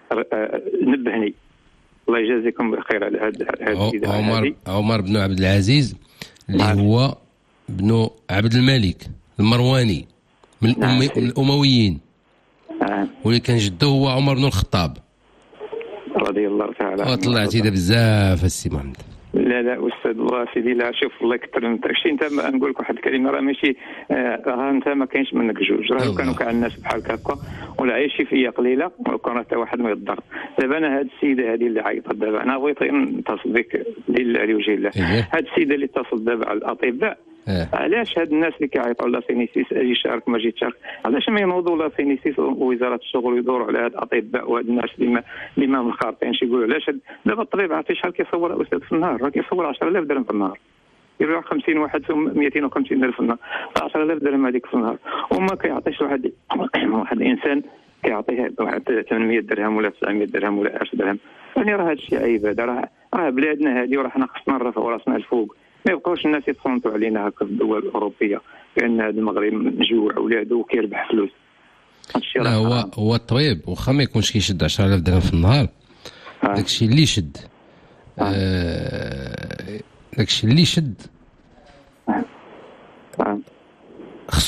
نبهني. الله يجازيكم بخير على هذا. عمر عمر بن عبد العزيز اللي هو ابن عبد الملك المرواني من, نعم. من الأمويين، نعم. واللي كان جده هو عمر بن الخطاب رضي الله تعالى عنه. طلعتي دا بزاف السي محمد. لا لا استاذ الله سيدي. لا شوف الله يكثر من شي انت نقول لك واحد الكلمه راه ماشي راه انت ما كاينش منك جوج، راه كانوا كاع الناس بحالك هكا ولا عايشين فيا قليله وكان حتى واحد ما يضر. دابا انا هاد السيده هذه اللي عيطت دابا انا بغيت نتصل بك لله لوجه الله. هاد السيده اللي اتصلت دابا على الاطباء إيه. علاش هاد الناس اللي كيعيطوا على سينيسيس اجي شارك ما جيت شارك، علاش ما ينوضوا لا سينيسيس ووزاره الشغل ويدوروا على هاد الاطباء وهاد الناس اللي ما اللي ما منخرطين شي يقولوا علاش دابا الطبيب عرفتي شحال كيصور استاذ في النهار؟ راه كيصور عشرة آلاف درهم في النهار، يبيع خمسين واحد في مئتين وخمسين ألف في النهار، عشرة آلاف درهم هذيك في النهار وما كيعطيش واحد واحد الانسان كيعطيه واحد ثمانمئة درهم ولا تسعمئة درهم ولا ألف درهم. يعني راه هذا الشيء عيب. هذا راه راه بلادنا هذه وراه حنا خصنا نرفعوا راسنا الفوق، ما يبقاوش الناس يتصنتوا علينا هكا في الدول الاوروبيه بان هذا المغرب مجوع ولادو وكيربح فلوس. لا هو هو الطبيب واخا ما يكونش كيشد عشرة آلاف درهم في النهار، داكشي اللي يشد آه داكشي اللي يشد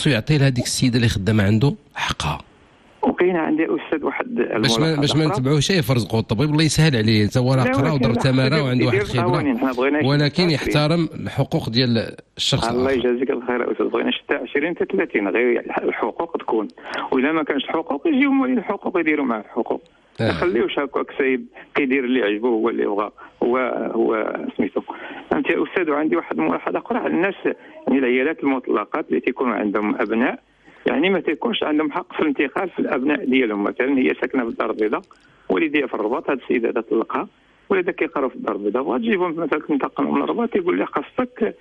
خصو يعطي لهذيك السيده اللي خدامه عنده حقها. وكاين عندي استاذ واحد باش ما باش ما نتبعوش يفرزقوا الطبيب الله يسهل عليه، تا هو راه قرا ودار تماره وعنده واحد الخبره، ولكن يحترم الحقوق ديال الشخص. الله يجازيك الخير استاذ، بغينا حتى عشرين حتى ثلاثين غير الحقوق تكون، واذا ما كانش الحقوق يجيو موالين الحقوق يديروا مع الحقوق. ما آه. خليوش هكاك سايب كيدير اللي عجبه هو اللي بغى، هو هو سميتو فهمت يا استاذ. وعندي واحد الملاحظه اخرى على الناس، يعني العيالات المطلقات اللي تيكونوا عندهم ابناء، يعني ما تيكونش عندهم حق في الانتقال في الابناء ديالهم. مثلا هي ساكنه في الدار البيضاء، والديها في الرباط، هذه السيده هذا طلقها، ولادها كيقراو في الدار البيضاء، بغات تجيبهم مثلا تنتقل من الرباط، يقول لها خاصك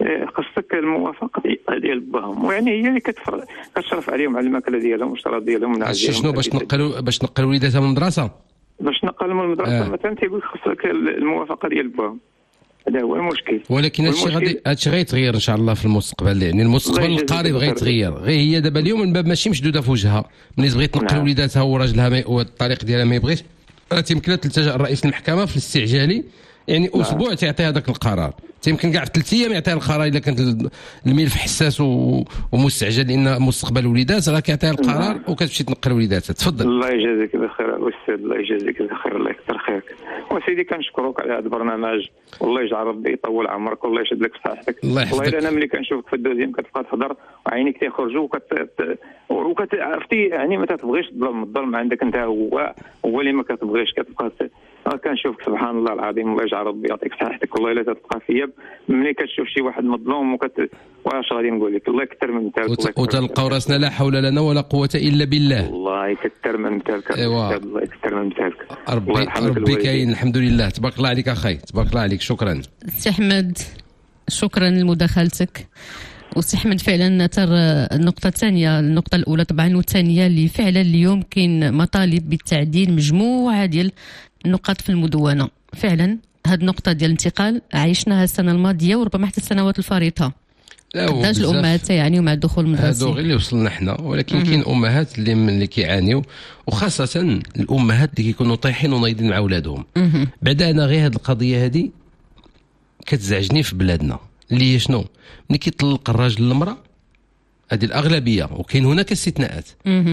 خاصك الموافقه ديال باهم، ويعني هي اللي كتشرف عليهم على الماكله ديالهم والشراب ديالهم. من شنو باش تنقلوا باش تنقلوا وليداتها من المدرسه؟ باش تنقل من المدرسه آه. مثلا تيقول خاصك الموافقه ديال باهم، هذا هو المشكل. ولكن هادشي غادي هادشي غيتغير ان شاء الله في المستقبل، يعني المستقبل القريب غيتغير. غير هي دابا اليوم الباب ماشي مشدوده في وجهها، ملي بغيت تنقل نعم. وليداتها وراجلها والطريق ديالها ما يبغيش، راه تيمكن تلتجا رئيس المحكمه في الاستعجالي، يعني نعم. اسبوع تعطي هذاك القرار، تيمكن كاع في ثلاث ايام يعطيها القرار اذا كانت الملف حساس ومستعجل لان مستقبل الوليدات، راه كيعطيها القرار نعم. وكتمشي تنقل وليداتها. تفضل. الله يجازيك بخير استاذ، الله يجازيك بخير، الله يكثر خيرك. وسيدي كنشكرك على هذا البرنامج، والله يجعل ربي يطول عمرك والله يشد لك صحتك. الله يحفظك. والله انا ملي كنشوفك في الدوزيام كتبقى تهضر وعينيك تيخرجوا وكت وكت عرفتي يعني ما تبغيش تظلم، الظلم عندك انت هو هو اللي ما كتبغيش، كتبقى كنشوفك سبحان الله العظيم. الله يجعل ربي يعطيك صحتك، والله الا تبقى فيا ملي كتشوف شي واحد مظلوم وكت واش غادي نقول لك، الله يكثر من مثالك. وتلقاو راسنا لا حول لنا ولا قوه الا بالله. الله يكثر من مثالك. ايوا الله يكثر من مثالك. ربي ربي كاين الحمد لله. تبارك الله عليك اخي، تبارك الله عليك. شكرا سي احمد، شكرا لمداخلتك. وسي احمد فعلا ترى النقطه الثانيه، النقطه الاولى طبعا والثانيه اللي فعلا اليوم كاين مطالب بالتعديل مجموعه ديال النقاط في المدونه. فعلا هذه النقطه ديال الانتقال عايشناها السنه الماضيه وربما حتى السنوات الفارطه قداش الامهات يعانيوا مع الدخول المدرسي. هادو غير اللي وصلنا حنا، ولكن كاين امهات اللي من اللي كيعانيوا، وخاصه الامهات اللي كيكونوا طايحين ونايضين مع اولادهم. بعد انا غير هذه القضيه هذه كتزعجني في بلادنا، اللي هي شنو؟ ملي كيطلق الراجل للمراه، هذه الاغلبيه وكاين هناك استثناءات،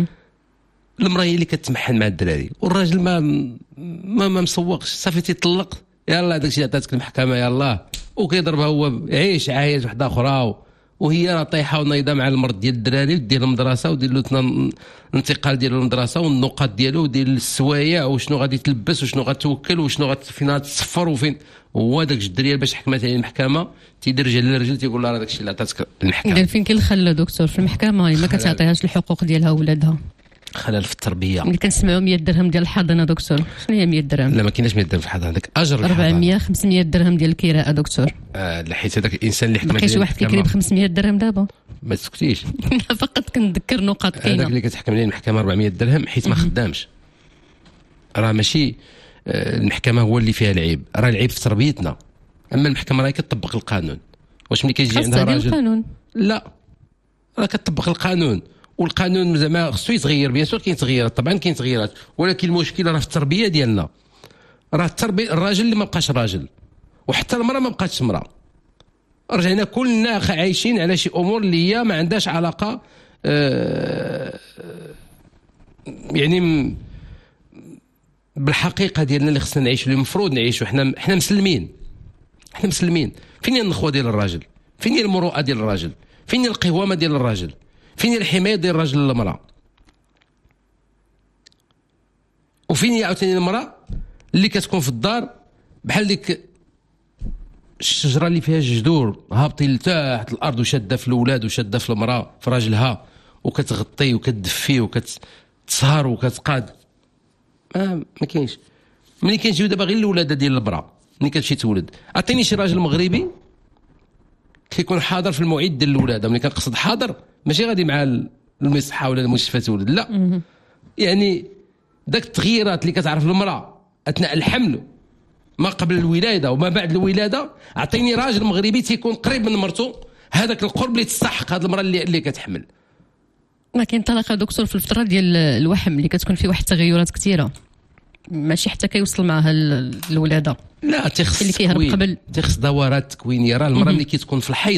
المراه هي اللي كتمحن مع الدراري والراجل ما ما, ما مسوقش، صافي تيطلق، يلاه داك الشيء عطاتك المحكمه يلاه، وكيضربها هو عيش عايش وحده اخرى، وهي راه طايحه ونايضه مع المرض ديال الدراري ودير المدرسه ودير له الانتقال ديال المدرسه والنقاط ديالو ودير السوايع وشنو غادي تلبس وشنو غتوكل وشنو فين غتصفر وفين. هو داك الدريال باش حكمت عليه المحكمه تيدير رجل للرجل تيقول لها راه داك الشيء اللي عطاتك المحكمه. قال فين كاين الخلل دكتور في المحكمه ما كتعطيهاش الحقوق ديالها ولادها. خلل في التربيه. ملي كنسمعوا مية درهم ديال الحضانه دكتور، شنو هي مية درهم؟ لا ما كايناش مية درهم في الحضانه، هذاك اجر أربعمية خمسمية درهم ديال الكراءه دكتور. اه لا حيت هذاك الانسان اللي حكمت عليه كاين واحد كيكري ب خمسمية درهم دابا. ما تسكتيش. فقط كنذكر نقاط كاينه. هذاك اللي كتحكم عليه المحكمه أربعمية درهم حيت ما خدامش، راه ماشي المحكمه هو اللي فيها العيب، راه العيب في تربيتنا. اما المحكمه راه كتطبق القانون. واش ملي كيجي عندها راجل القانون؟ لا راه كتطبق القانون، والقانون زعما خصو يتغير. بيان سور كاين تغييرات، طبعا كاين تغييرات، ولكن المشكل راه في التربيه ديالنا. راه التربيه الراجل اللي ما بقاش راجل، وحتى المراه ما بقاتش مراه. رجعنا كلنا عايشين على شي امور اللي هي ما عندهاش علاقه آه يعني بالحقيقه ديالنا اللي خصنا نعيشوا، اللي المفروض نعيشوا. حنا حنا مسلمين، حنا مسلمين. فين هي النخوه ديال الراجل؟ فين هي المروءه ديال الراجل؟ فين هي القوامه ديال الراجل؟ فين هي الحمايه ديال الراجل للمراه؟ وفين هي عاوتاني المراه اللي كتكون في الدار بحال ديك الشجره اللي فيها الجذور هابطين لتحت الارض وشاده في الاولاد وشاده في المراه في راجلها، وكتغطي وكتدفي وكتسهر وكتقاد. ما ما كاينش. ملي كنجيو دابا غير الولاده ديال البرا، ملي كتمشي تولد، عطيني شي راجل مغربي كيكون حاضر في الموعد ديال الولاده. ملي كنقصد حاضر ماشي غادي مع المصحه ولا المستشفى تولد، لا، يعني داك التغييرات اللي كتعرف المراه اثناء الحمل ما قبل الولاده وما بعد الولاده، عطيني راجل مغربي تيكون قريب من مرته، هذاك القرب اللي تستحق هذه المراه اللي, اللي كتحمل. ما كاين طلاقه دكتور في الفتره ديال الوحم اللي كتكون فيه واحد التغيرات كثيره، ماشي حتى كيوصل معها الولاده. لا تيخص اللي كيهرب قبل، تيخص دورات تكوينيه. راه المراه ملي كتكون في الحيض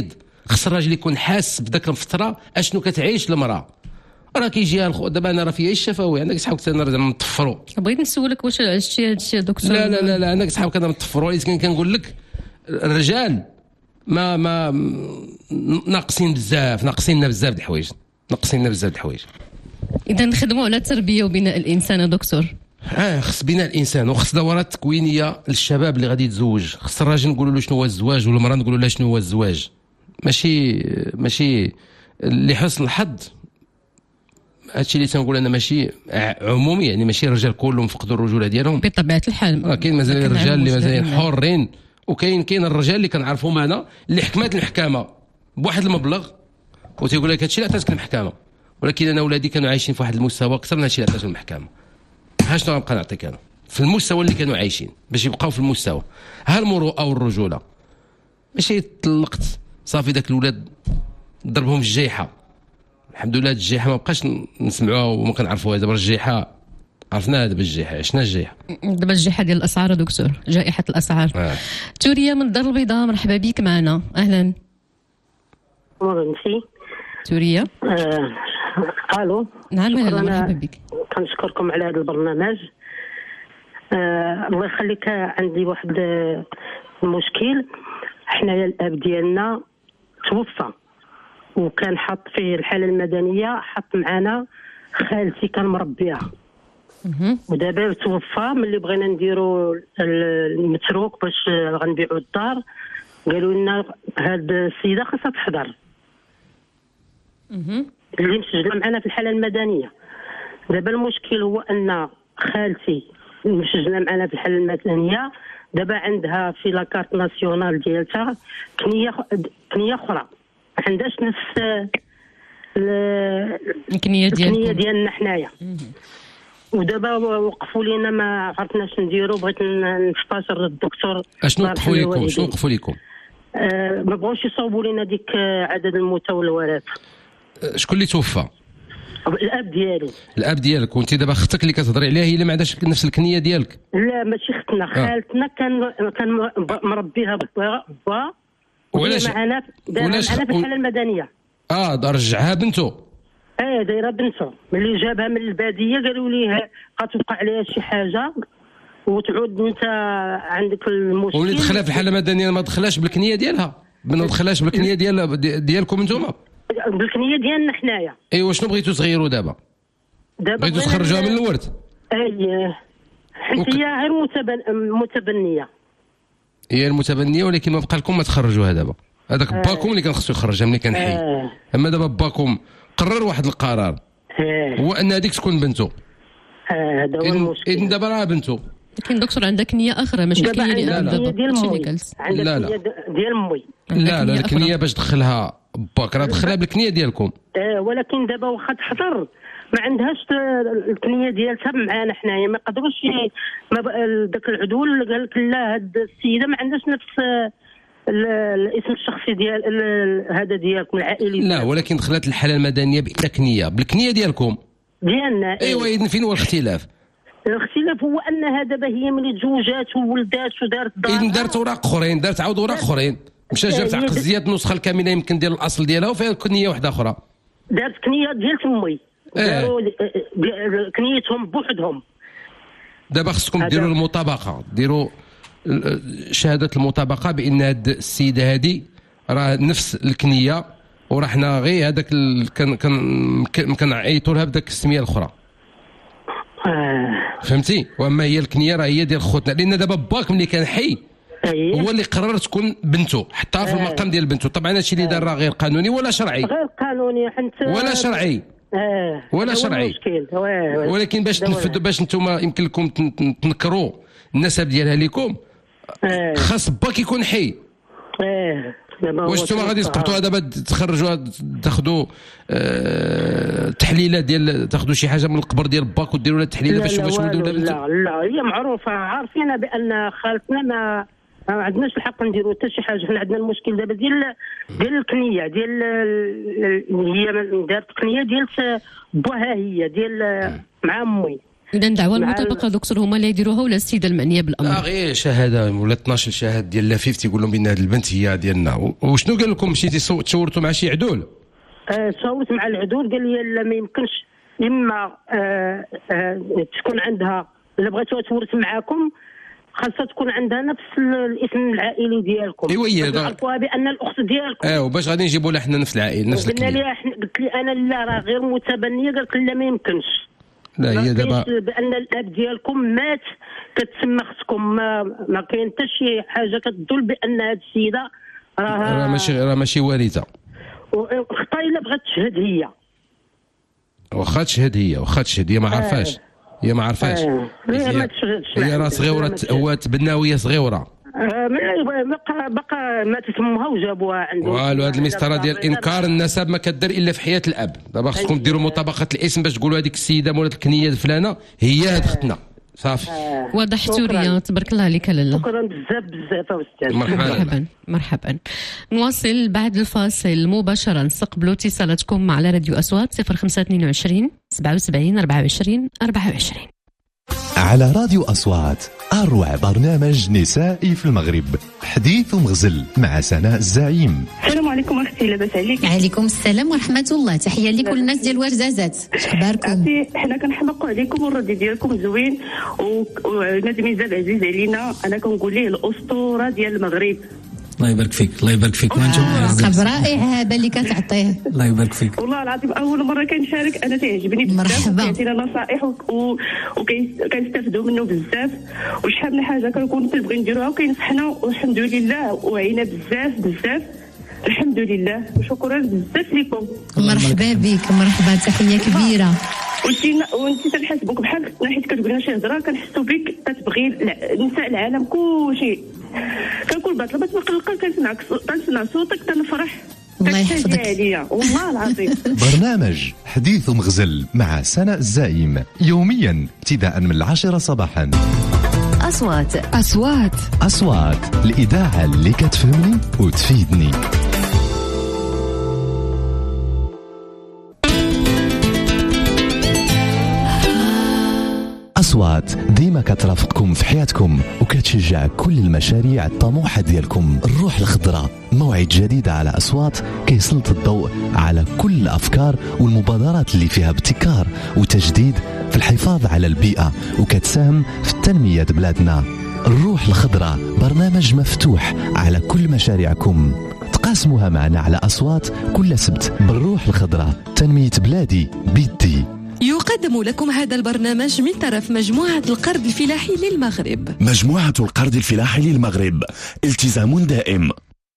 خص الراجل يكون حاس بداك الفتره اشنو كتعيش المراه. راه كيجيها الخو دابا انا راه فيا الشفوي، عندك صحاب كنت انا نطفروا. بغيت نسولك واش عشتي هذا الشيء دكتور؟ لا لا لا لا عندك صحاب كنا نطفروا، كان كنقول لك الرجال ما ما ناقصين بزاف، ناقصيننا بزاف د الحوايج، ناقصيننا بزاف د الحوايج. اذا نخدموا على التربيه وبناء الانسان يا دكتور. اه خص بناء الانسان وخص دورات تكوينيه للشباب اللي غادي يتزوج. خص الراجل نقولوا له شنو هو الزواج والمراه نقولوا لها شنو هو الزواج. ماشي ماشي لحسن الحظ هادشي اللي تنقول انا ماشي عمومي، يعني ماشي الرجال كلهم فقدوا الرجوله ديالهم بطبيعه الحال. راه كاين مازال الرجال اللي مازال حرين، وكاين كاين الرجال اللي كنعرفوا معنا اللي حكمات المحكمه بواحد المبلغ وتيقول لك هادشي اللي عطاتك المحكمه، ولكن انا ولادي كانوا عايشين في واحد المستوى اكثر من هادشي اللي عطاتك المحكمه. ها شنو غنبقى نعطيك انا في المستوى اللي كانوا عايشين باش يبقاو في المستوى. ها المروءه والرجوله، ماشي طلقت صافي داك الاولاد ضربهم الجيحه. الحمد لله الجيحه ما بقاش نسمعوها وما كنعرفوها. دابا الجيحه عرفناها، دابا الجيحه عشنا الجيحه، دابا الجيحه ديال الاسعار دكتور، جائحه الاسعار. آه. توريا من الدار البيضاء، مرحبا بك معنا. اهلا مغنسي توريا. آه. الو. نعم اهلا مرحبا بك. كنشكركم على هذا البرنامج. آه. الله يخليك، عندي واحد المشكل. حنايا الاب ديالنا توفى وكان حط فيه الحاله المدنيه، حط معنا خالتي كان مربيها، ودابا توفى. ملي بغينا نديروا المتروك باش غنبيعوا الدار قالوا لنا هاد السيده خاصها تحضر اللي مسجله معنا في الحاله المدنيه. دابا المشكل هو ان خالتي مسجله معنا في الحاله المدنيه، دابا عندها في لاكارت ناسيونال ديالتها كنيه كنيه اخرى، ما عندهاش نفس الكنيه ديالكم الكنيه ديالنا حنايا. ودابا وقفوا لينا ما عرفناش نديروا. بغيت نستشير الدكتور. اشنو وقفوا لكم؟ شنو وقفوا لكم؟ آه ما بغاوش يصاوبوا لنا ديك عدد الموتى والوفاه. شكون اللي توفى؟ الاب ديالي. الاب ديالك. وانت دابا اختك اللي كتهضري عليها هي اللي ما عندهاش نفس الكنيه ديالك؟ لا ماشي اختنا، خالتنا كان كان مربيها با با وعلاش معنا معنا في الحاله المدنيه. اه رجعها بنته. اه دايره بنته. ملي جابها من الباديه قالوا ليه غتوقع عليها شي حاجه وتعود انت عندك المشكل. وملي دخلها في الحاله المدنيه ما دخلاش بالكنيه ديالها؟ ما دخلاش بالكنيه ديال ديالكم نتوما؟ بالكنيه ديالنا حنايا. ايوا شنو بغيتوا تغيروا دابا؟ دابا بغيتوا تخرجوها من الورث؟ اييه حيت هي غير متبنيه. هي المتبنيه، ولكن ما بقى لكم ما تخرجوها دابا. هذاك آه. باكم اللي كان خصو يخرجها ملي كان حي. آه. اما دابا باكم قرر واحد القرار آه. هو ان هذيك تكون بنته. هذا هو المشكل. اذن دابا راه بنته. لكن دكتور عندك نيه اخرى ماشي الكنيه ديال ديال دابا ديال امي. لا لا ديال امي. لا لا الكنيه باش دخلها باك راه دخلها بالكنيه ديالكم. اه ولكن دابا واخا تحضر ما عندهاش الكنيه ديالتها معانا حنايا، ما يقدروش ذاك العدول قال لك لا هاد السيده ما عندهاش نفس الاسم الشخصي ديال هذا ديالكم العائلي. لا ولكن دخلت الحاله المدنيه بلا كنيه، بالكنيه ديالكم ديالنا. ايوا اذن فين هو الاختلاف؟ الاختلاف هو انها دابا هي ملي تزوجات وولدات ودارت دار اذن دارت اوراق اخرين، دارت عاود اوراق اخرين، مشى جابت عقد زياد النسخه الكامله يمكن ديال الاصل ديالها وفيها كنيه واحده اخرى. دارت كنيه ديال تمي. داروا كنيتهم بوحدهم. دابا خصكم ديروا المطابقه، ديروا شهاده المطابقه بان هاد السيده هذه راه نفس الكنيه وراه حنا غير هذاك كان كان كنعيطوا لها بداك السميه الاخرى. آه. فهمتي؟ واما هي الكنيه راه هي ديال خوتنا، لان دابا باك ملي كان حي أيه. هو اللي قرر تكون بنته، حطها في المقام ديال بنته. طبعا هادشي اللي دار راه غير قانوني ولا شرعي؟ غير قانوني حنت ولا شرعي. آه. ولا شرعي. ولكن باش تنفذوا باش نتوما يمكن لكم تنكروا النسب ديالها لكم آه. خاص باك يكون حي. اه واش نتوما غادي تسقطوها دابا تخرجوها تاخذوا آه تحليلات ديال تاخذوا شي حاجه من القبر ديال باك وديروا لها تحليله باش باش ولدوا ولا لا لا هي معروفه عارفين بان خالتنا ما ما عندناش الحق نديروا حتى شي حاجه. حنا عندنا المشكل دابا ديال ديال الكنيه ديال هي دارت الكنيه ديال باها هي ديال مع امي اذا دعوه المطابقه دكتور هما اللي يديروها ولا السيده المعنيه بالامر؟ لا غير شهاده ولا اثناش شهاده ديال لافيف تيقول لهم بان هذه البنت هي ديالنا. وشنو قال لكم؟ مشيتي تصورتوا مع شي عدول؟ آه تصورت مع العدول، قال لي لا ما يمكنش، اما آه آه تكون عندها الا بغيتوها تورث معاكم خاصها تكون عندها نفس الاسم العائلي ديالكم. ايوا هي تعرفوها بان الاخت ديالكم. اه وباش غادي نجيبوا لها حنا نفس العائله نفس الكليه. قلنا لها قلت لي انا لا راه غير متبنيه، قالت لي لا ما يمكنش. لا هي دابا بان الاب ديالكم مات كتسمى اختكم، ما, ما كاين حتى شي حاجه كتدل بان هذه السيده راه راه ماشي راه ماشي وارثه. واختها الا بغات تشهد هي، واخا تشهد هي واخا تشهد هي ما عرفاش. آه. هي ما عرفاش. آه. هي ما تشهدش، هي راه صغيره، هو تبناها وهي صغيره. آه بقى بقى ماتت امها وجابوها عنده. والو هذه المسطره ديال انكار النسب ما كدير الا في حياه الاب. دابا خصكم ديروا مطابقه الاسم باش تقولوا هذيك السيده مولات الكنيه الفلانه هي هاد اختنا صافي. آه. واضح توريا، تبارك الله عليك لاله. شكرا بزاف بزاف استاذ. مرحبا مرحبا. نواصل بعد الفاصل مباشره، نستقبلوا اتصالاتكم على راديو اصوات صفر خمسة اثنين وعشرين سبعة وسبعين أربعة وعشرين أربعة وعشرين. على راديو أصوات أروع برنامج نسائي في المغرب، حديث ومغزل مع سناء الزعيم. السلام عليكم اختي، لاباس عليك؟ عليكم السلام ورحمه الله، تحيه لكل الناس ديال ورزازات، اخباركم؟ حنا كنحمقوا عليكم والردي ديالكم زوين ونادي ميزاب عزيز علينا. انا كنقول ليه الاسطوره ديال المغرب. الله يبارك فيك، الله يبارك فيك. وانتم خب رائع هذا اللي كتعطيه. الله يبارك فيك. والله العظيم اول مره كنشارك، انا تعجبني بزاف. مرحبا. كيعطينا نصائح وكنستافدوا منه بزاف، وشحال من حاجه كنكونوا كنبغي نديروها وكينصحنا، والحمد لله وعينا بزاف بزاف الحمد لله، وشكرا بزاف لكم. مرحبا بك، مرحبا، تحيه كبيره. وانت وانت تنحسبوك بحال اختنا، حيت كتقول لنا شي هضره كنحسوا بك كتبغي نساء العالم كلشي. كنكون باطله بس مقلقه، كنسمعك كنسمع صوتك تنفرح. الله يحفظك والله العظيم. برنامج حديث ومغزل مع سناء الزعيم يوميا ابتداء من العاشرة صباحا. أصوات أصوات أصوات الإذاعة اللي كتفهمني وتفيدني. أصوات ديما كترافقكم في حياتكم وكتشجع كل المشاريع الطموحة ديالكم. الروح الخضراء موعد جديد على أصوات كيسلط الضوء على كل الأفكار والمبادرات اللي فيها ابتكار وتجديد في الحفاظ على البيئة وكتساهم في التنمية بلادنا. الروح الخضراء برنامج مفتوح على كل مشاريعكم، تقاسموها معنا على أصوات كل سبت. بالروح الخضراء تنمية بلادي بيدي. يقدم لكم هذا البرنامج من طرف مجموعة القرض الفلاحي للمغرب. مجموعة القرض الفلاحي للمغرب، التزام دائم.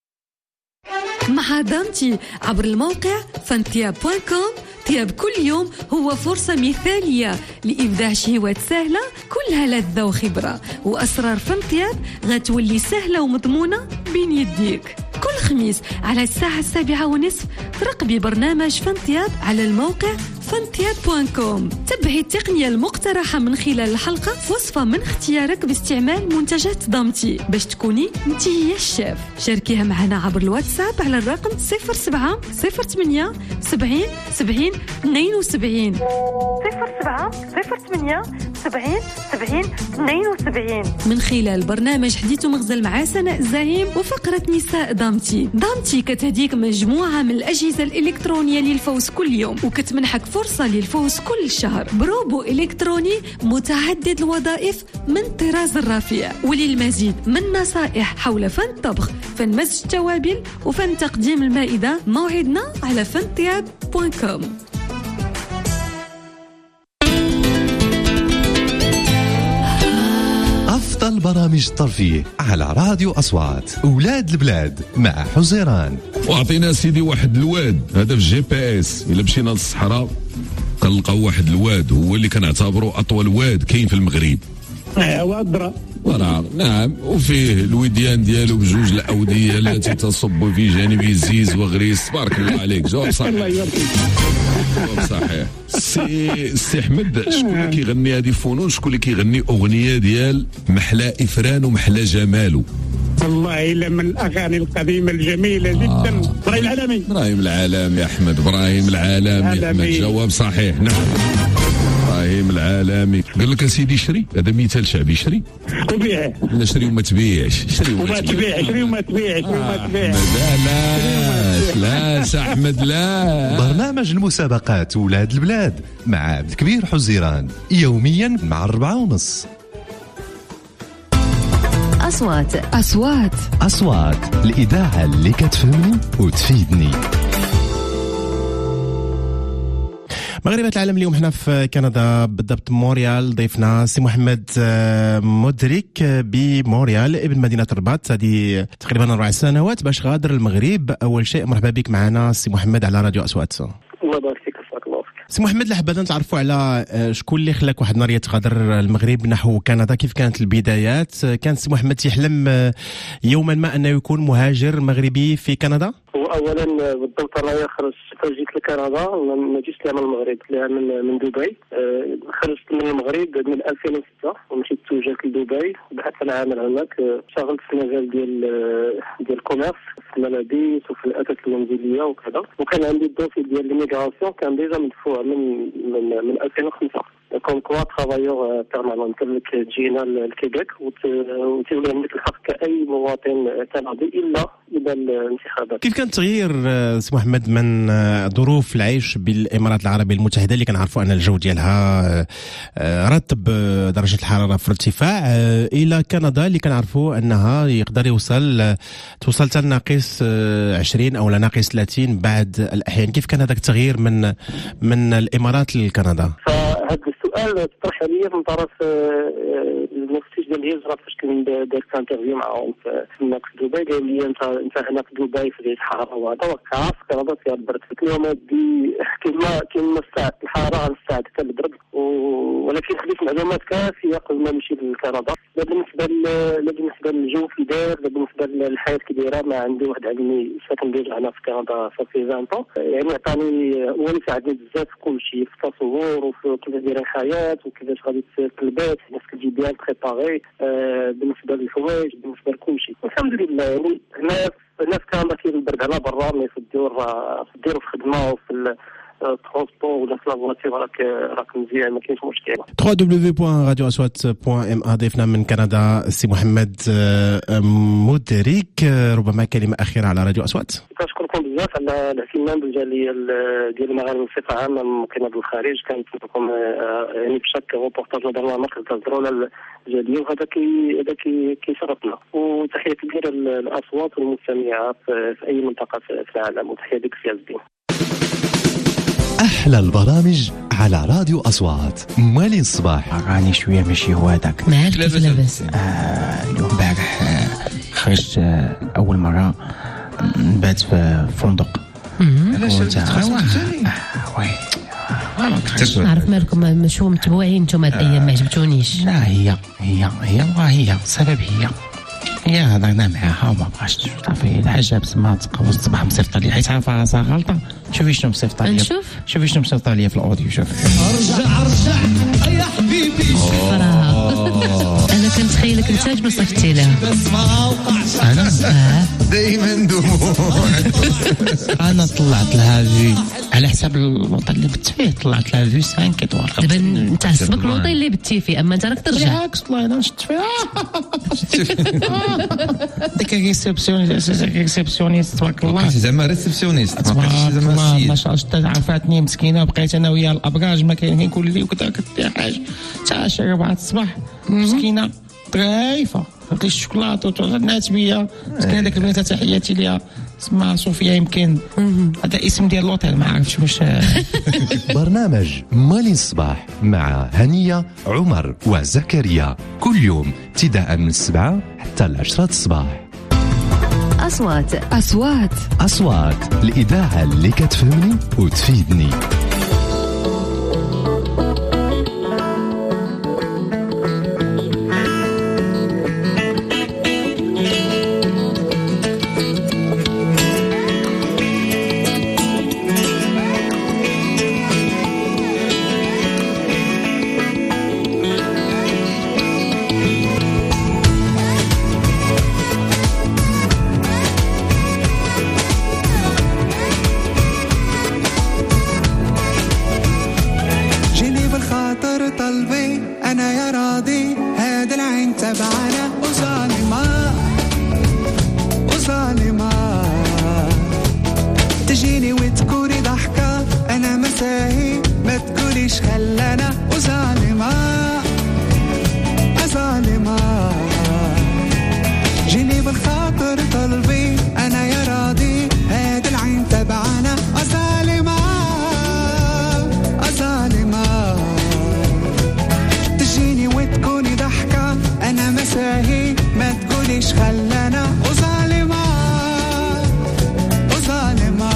مع دامتي عبر الموقع فانتياب دوت كوم. طياب كل يوم هو فرصة مثالية لإبداع شهوات سهلة كلها لذة وخبرة، وأسرار فانتياب غتولي سهلة ومضمونة بين يديك. كل خميس على الساعة السابعة ونصف ترقبي برنامج فانتياب على الموقع فانتياب دوت كوم. تبعي التقنية المقترحة من خلال الحلقة في وصفة من اختيارك باستعمال منتجات ضمتي باش تكوني انتي هي الشيف. شاركيها معنا عبر الواتساب على الرقم صفر سبعة صفر ثمانية سبعين سبعين اثنين وسبعين صفر سبعة صفر ثمانية سبعين سبعين اثنين وسبعين. من خلال برنامج حديث ومغزل مع سناء الزعيم وفقرة نساء ضامتي. ضامتي كتهديك مجموعة من الأجهزة الإلكترونية للفوز كل يوم، وكتمنحك فرصة للفوز كل شهر بروبو إلكتروني متعدد الوظائف من طراز الرفيع. وللمزيد من نصائح حول فن الطبخ، فن مزج التوابل، وفن تقديم المائدة، موعدنا على فانتياب دوت كوم. أفضل برامج الترفيه على راديو أصوات. أولاد البلاد مع حزيران. وعطينا سيدي واحد الواد هذا في الجي بي اس، إلا مشينا للصحراء كنلقاو واحد الواد هو اللي كنعتبره أطول واد كاين في المغرب. وادرا نعم، وفيه الوديان ديالو بجوج الأودية التي تصب في جانب الزيز وغريس. تبارك الله عليك، جواب صحيح. الله يبارك جواب صحيح. سي سي احمد، شكون اللي كيغني هذه فنون؟ شكون اللي كيغني أغنية ديال محلى إفران ومحلى جمالو؟ والله إلا من الأغاني القديمة الجميلة جدا. إبراهيم آه. العالمي. إبراهيم العالمي يا أحمد، إبراهيم العالمي يا أحمد، جواب صحيح. نعم إبراهيم العالمي. قال لك اسيدي شري، هذا مثال شعبي، شري وبيع. لا شري وما تبيعش، شري وما تبيع، شري وما تبيع، شري وما تبيع. لا لا لا احمد لا. برنامج المسابقات ولاد البلاد مع عبد الكبير حزيران يوميا مع الربعة ونص. أصوات أصوات أصوات الإذاعة اللي كتفهمني وتفيدني. مغربة العالم اليوم احنا في كندا بالضبط مونريال. ضيفنا سي محمد مدرك بمونريال ابن مدينة الرباط. هذه تقريبا أربع سنوات باش غادر المغرب. أول شيء مرحبا بك معنا سي محمد على راديو أصوات. الله يبارك فيك. الله سي محمد، لحبة نتعرفوا على شكون اللي خلاك واحد النهار تغادر المغرب نحو كندا، كيف كانت البدايات؟ كان سي محمد يحلم يوما ما أنه يكون مهاجر مغربي في كندا؟ هو اولا بالضبط انا خرجت جيت لكندا، ما جيتش لها من المغرب، لها من من دبي. خرجت من المغرب من ألفين وستة ومشيت توجهت لدبي، بحثت على عمل هناك. اشتغلت في المجال ديال ديال الكوميرس، في الملابس وفي الاثاث المنزليه وكذا. وكان عندي الدوسي ديال ليميغراسيون كان ديجا مدفوع من من من ألفين وخمسة كوم كوا ترافايور بيرمانون. لك تجينا للكيبيك وتولي عندك الحق كاي مواطن كندي الا اذا الانتخابات. كيف كان تغيير سي محمد من ظروف العيش بالامارات العربيه المتحده اللي كنعرفوا ان الجو ديالها رطب، درجه الحراره في ارتفاع، الى كندا اللي كنعرفوا انها يقدر يوصل توصل حتى ناقص عشرين او ناقص ثلاثين بعض الاحيان؟ كيف كان هذاك التغيير من من الامارات لكندا؟ فهذا السؤال طرح عليا من طرف المفتش ديال الهجره فاش كنت درت انترفيو معاهم في دبي. قال لي انت انت هنا في دبي في درجه الحراره وهذا وكعرف كندا فيها البرد. قلت لهم هذه كما كما الساعه الحراره على الساعه حتى البرد، ولكن خديت معلومات كافيه قبل ما نمشي لكندا. لا بالنسبه لا بالنسبه للجو في دار، لا بالنسبه للحياه كبيره. ما عندي واحد عمي ساكن ديجا هنا في كندا صافي عشرين طون، يعني عطاني هو اللي ساعدني بزاف في كل شيء، في التصور وفي كيفاش دايره الحياه وكيفاش غادي تلبس، الناس كتجي بيان بريباري آه بالنسبه للحوايج، بالنسبه لكل شيء. والحمد لله يعني هنا هنا في كندا كاين البرد على برا، مي في الدور في الدور في الخدمه وفي الترونسبور ولا في لافواتير راك راك مزيان، ما كاينش مشكل. دبليو دبليو دبليو بوان راديو أصوات بوان ام ا. ضيفنا من كندا سي محمد مدرك. ربما كلمه اخيره على راديو أصوات. كنشكركم بزاف على الاهتمام بالجاليه ديال المغاربه بصفه عامه المقيمه بالخارج. كانت لكم يعني بشكل روبورتاج ودرنا مركز تهضروا على الجاليه، وهذا كي هذا كي كيشرفنا. وتحيه كبيره للاصوات والمستمعات في اي منطقه في العالم، وتحيه لك سي الدين. أحلى البرامج على راديو أصوات. مالين الصباح أغاني شوية ماشي هو هذاك معاك كيف لاباس؟ آه اليوم امبارح آه خرجت آه أول مرة نبات في فندق. علاش وي نعرف مالكم مشو متبوعين نتوما هاد الأيام، ما عجبتونيش؟ لا هي هي هي والله هي السبب هي هي هضرنا معاها وما بغاش صافي الحاجه بسما تقوى الصباح مصيفطه لي، حيت عارفه راسها غلطه. شوفي شنو مصيفطه لي، نشوف شوفي شنو مصيفطه لي في الاوديو. شوف ارجع ارجع يا حبيبي. انا كنتخيلك انت اش صيفطتي لها. انا دائما دموع. انا طلعت لها في على حساب الوطن اللي بت فيه، طلعت لها في خمسة كيطوار. دابا انت عصبك الوطن اللي بتي فيه، اما انت راك ترجع. بالعكس والله انا شفت فيها ديك ريسبسيونيست ريسبسيونيست تبارك الله. زعما ريسبسيونيست تبارك الله ما شاء الله. عرفاتني مسكينه، بقيت انا ويا الابراج ما كاين كل اللي وكذا كدير حاجه حتى عشرة أربعة الصباح. مسكينه ضعيفه، عطيت الشوكولاط وطلعت بيا مسكينه. داك البنت تحياتي ليها اسمها صوفيا، يمكن هذا اسم ديال لوطيل ما عرفتش واش. برنامج مالين الصباح مع هنية عمر وزكريا كل يوم ابتداء من السبعة حتى العشرة الصباح. أصوات أصوات أصوات الإذاعة اللي كتفهمني وتفيدني. أنا يا راضي هذا العين تبعنا وظالمة وظالمة تجيني وتقولي ضحكة أنا مساهي ما تقوليش خلانا وظالمة ظالمة جيني بالخاطر طلبي أنا يا راضي هذا العين تبعنا ظالمة ظالمة تجيني وتكوني ضحكة أنا مساهي ما تقوليش خلانا وظالمة وظالمة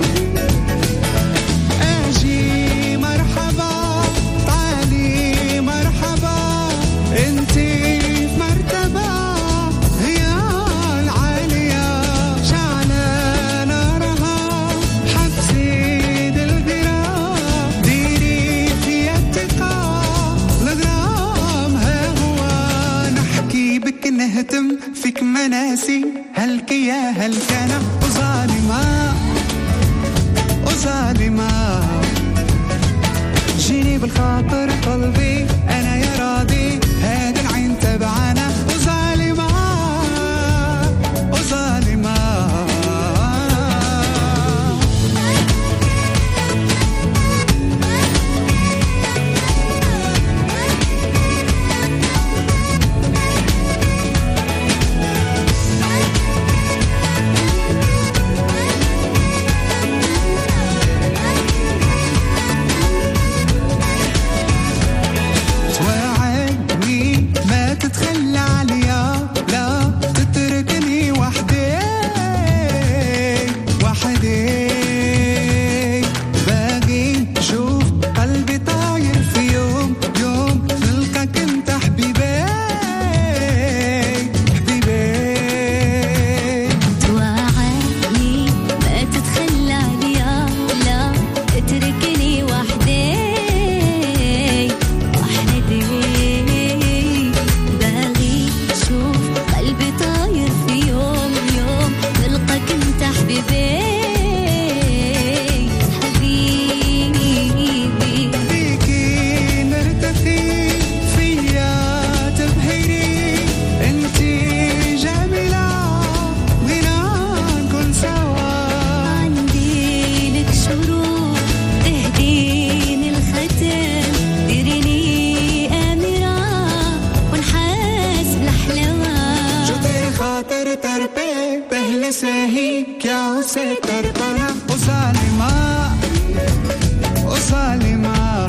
أجي مرحبا تعالي مرحبا انتي في مرتبة هي العالية شعلة نارها حبسي دلغرا ديري في التقى الغرام ها هو نحكي بك نهتم فيك مناسي هلك يا هلك أنا وظالمة وظالمة جيني بالخاطر قلبي أنا يا راضي هذا العين تبعنا وظالمة وظالمة تتخلى عليا لا تتركني وحدي وحدي باقي شوف قلبي طاير في يوم يوم نلقاك انت حبيبي حبيبي توعدني ما تتخلى عليا لا تتركني وحدي وحدي ساهي كيا سترطنا وظالمة وظالمة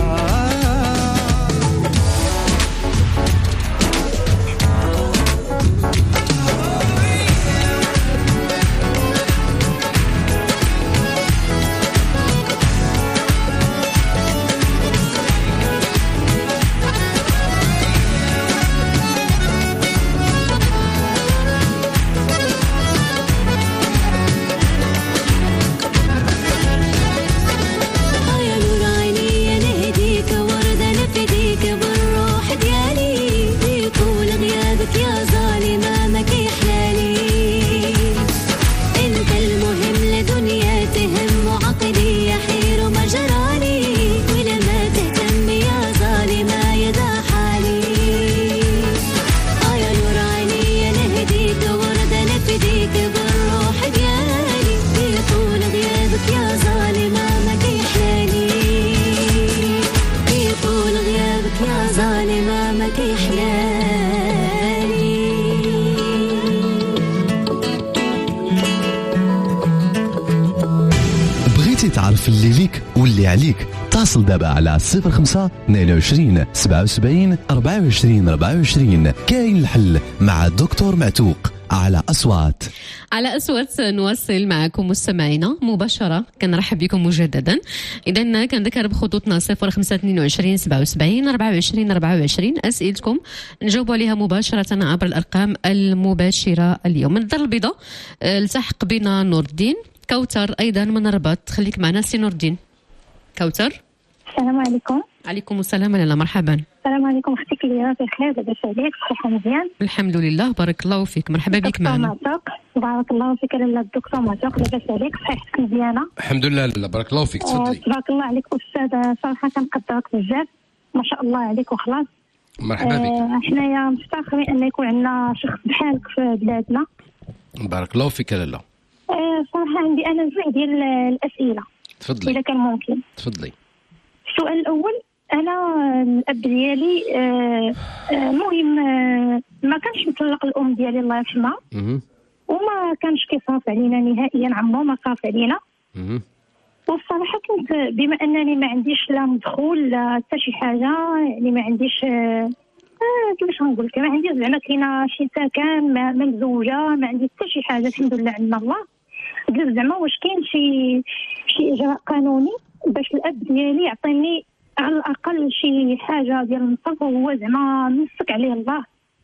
تعرف اللي ليك واللي عليك اتصل دابا على صفر خمسة اثنين وعشرين سبعة وسبعين أربعة وعشرين أربعة وعشرين. كاين الحل مع الدكتور معتوق على أصوات. على أصوات نواصل معكم مستمعينا مباشرة. كنرحب بكم مجددا. إذا كنذكر بخطوطنا صفر خمسة اثنين وعشرين سبعة وسبعين أربعة وعشرين أربعة وعشرين أسئلتكم نجاوب عليها مباشرة عبر الأرقام المباشرة اليوم. من الدار البيضاء التحق بنا نور الدين. كوثر أيضا من الرباط. خليك معنا سي نور الدين. كوثر السلام عليكم. عليكم السلام لاله مرحبا. السلام عليكم اختك ليا بخير لاباس عليك صحه مزيان؟ الحمد لله بارك الله فيك مرحبا بك معنا. بارك الله فيك لاله الدكتور معتوق لاباس عليك صحتك مزيانه؟ الحمد لله لاله بارك الله فيك تفضلي. تبارك الله عليك استاذ صراحه كنقدرك بزاف ما شاء الله عليك وخلاص مرحبا بك. آه، حنايا مفتخرين ان يكون عندنا شخص بحالك في بلادنا. بارك الله فيك لاله. آه، صراحه عندي انا جوج ديال الاسئله تفضلي اذا كان ممكن. تفضلي. السؤال الاول، انا الاب ديالي آه، آه، المهم آه، ما كانش مطلق الام ديالي الله يرحمها، اها وما كانش كيصرف علينا نهائيا، عمره ما صرف علينا. اها والصراحه كنت بما انني ما عنديش لا مدخول لا حتى شي حاجه، يعني ما عنديش آه آه كيفاش نقول لك، ما عنديش زعما كاينه شي سكن، ما ما مزوجه، ما عندي حتى شي حاجه الحمد لله عندنا الله. قلت زعما واش كاين شي شي اجراء قانوني باش الاب ديالي يعطيني على الاقل شي حاجه ديال النصف، وهو زعما نسك عليه الله.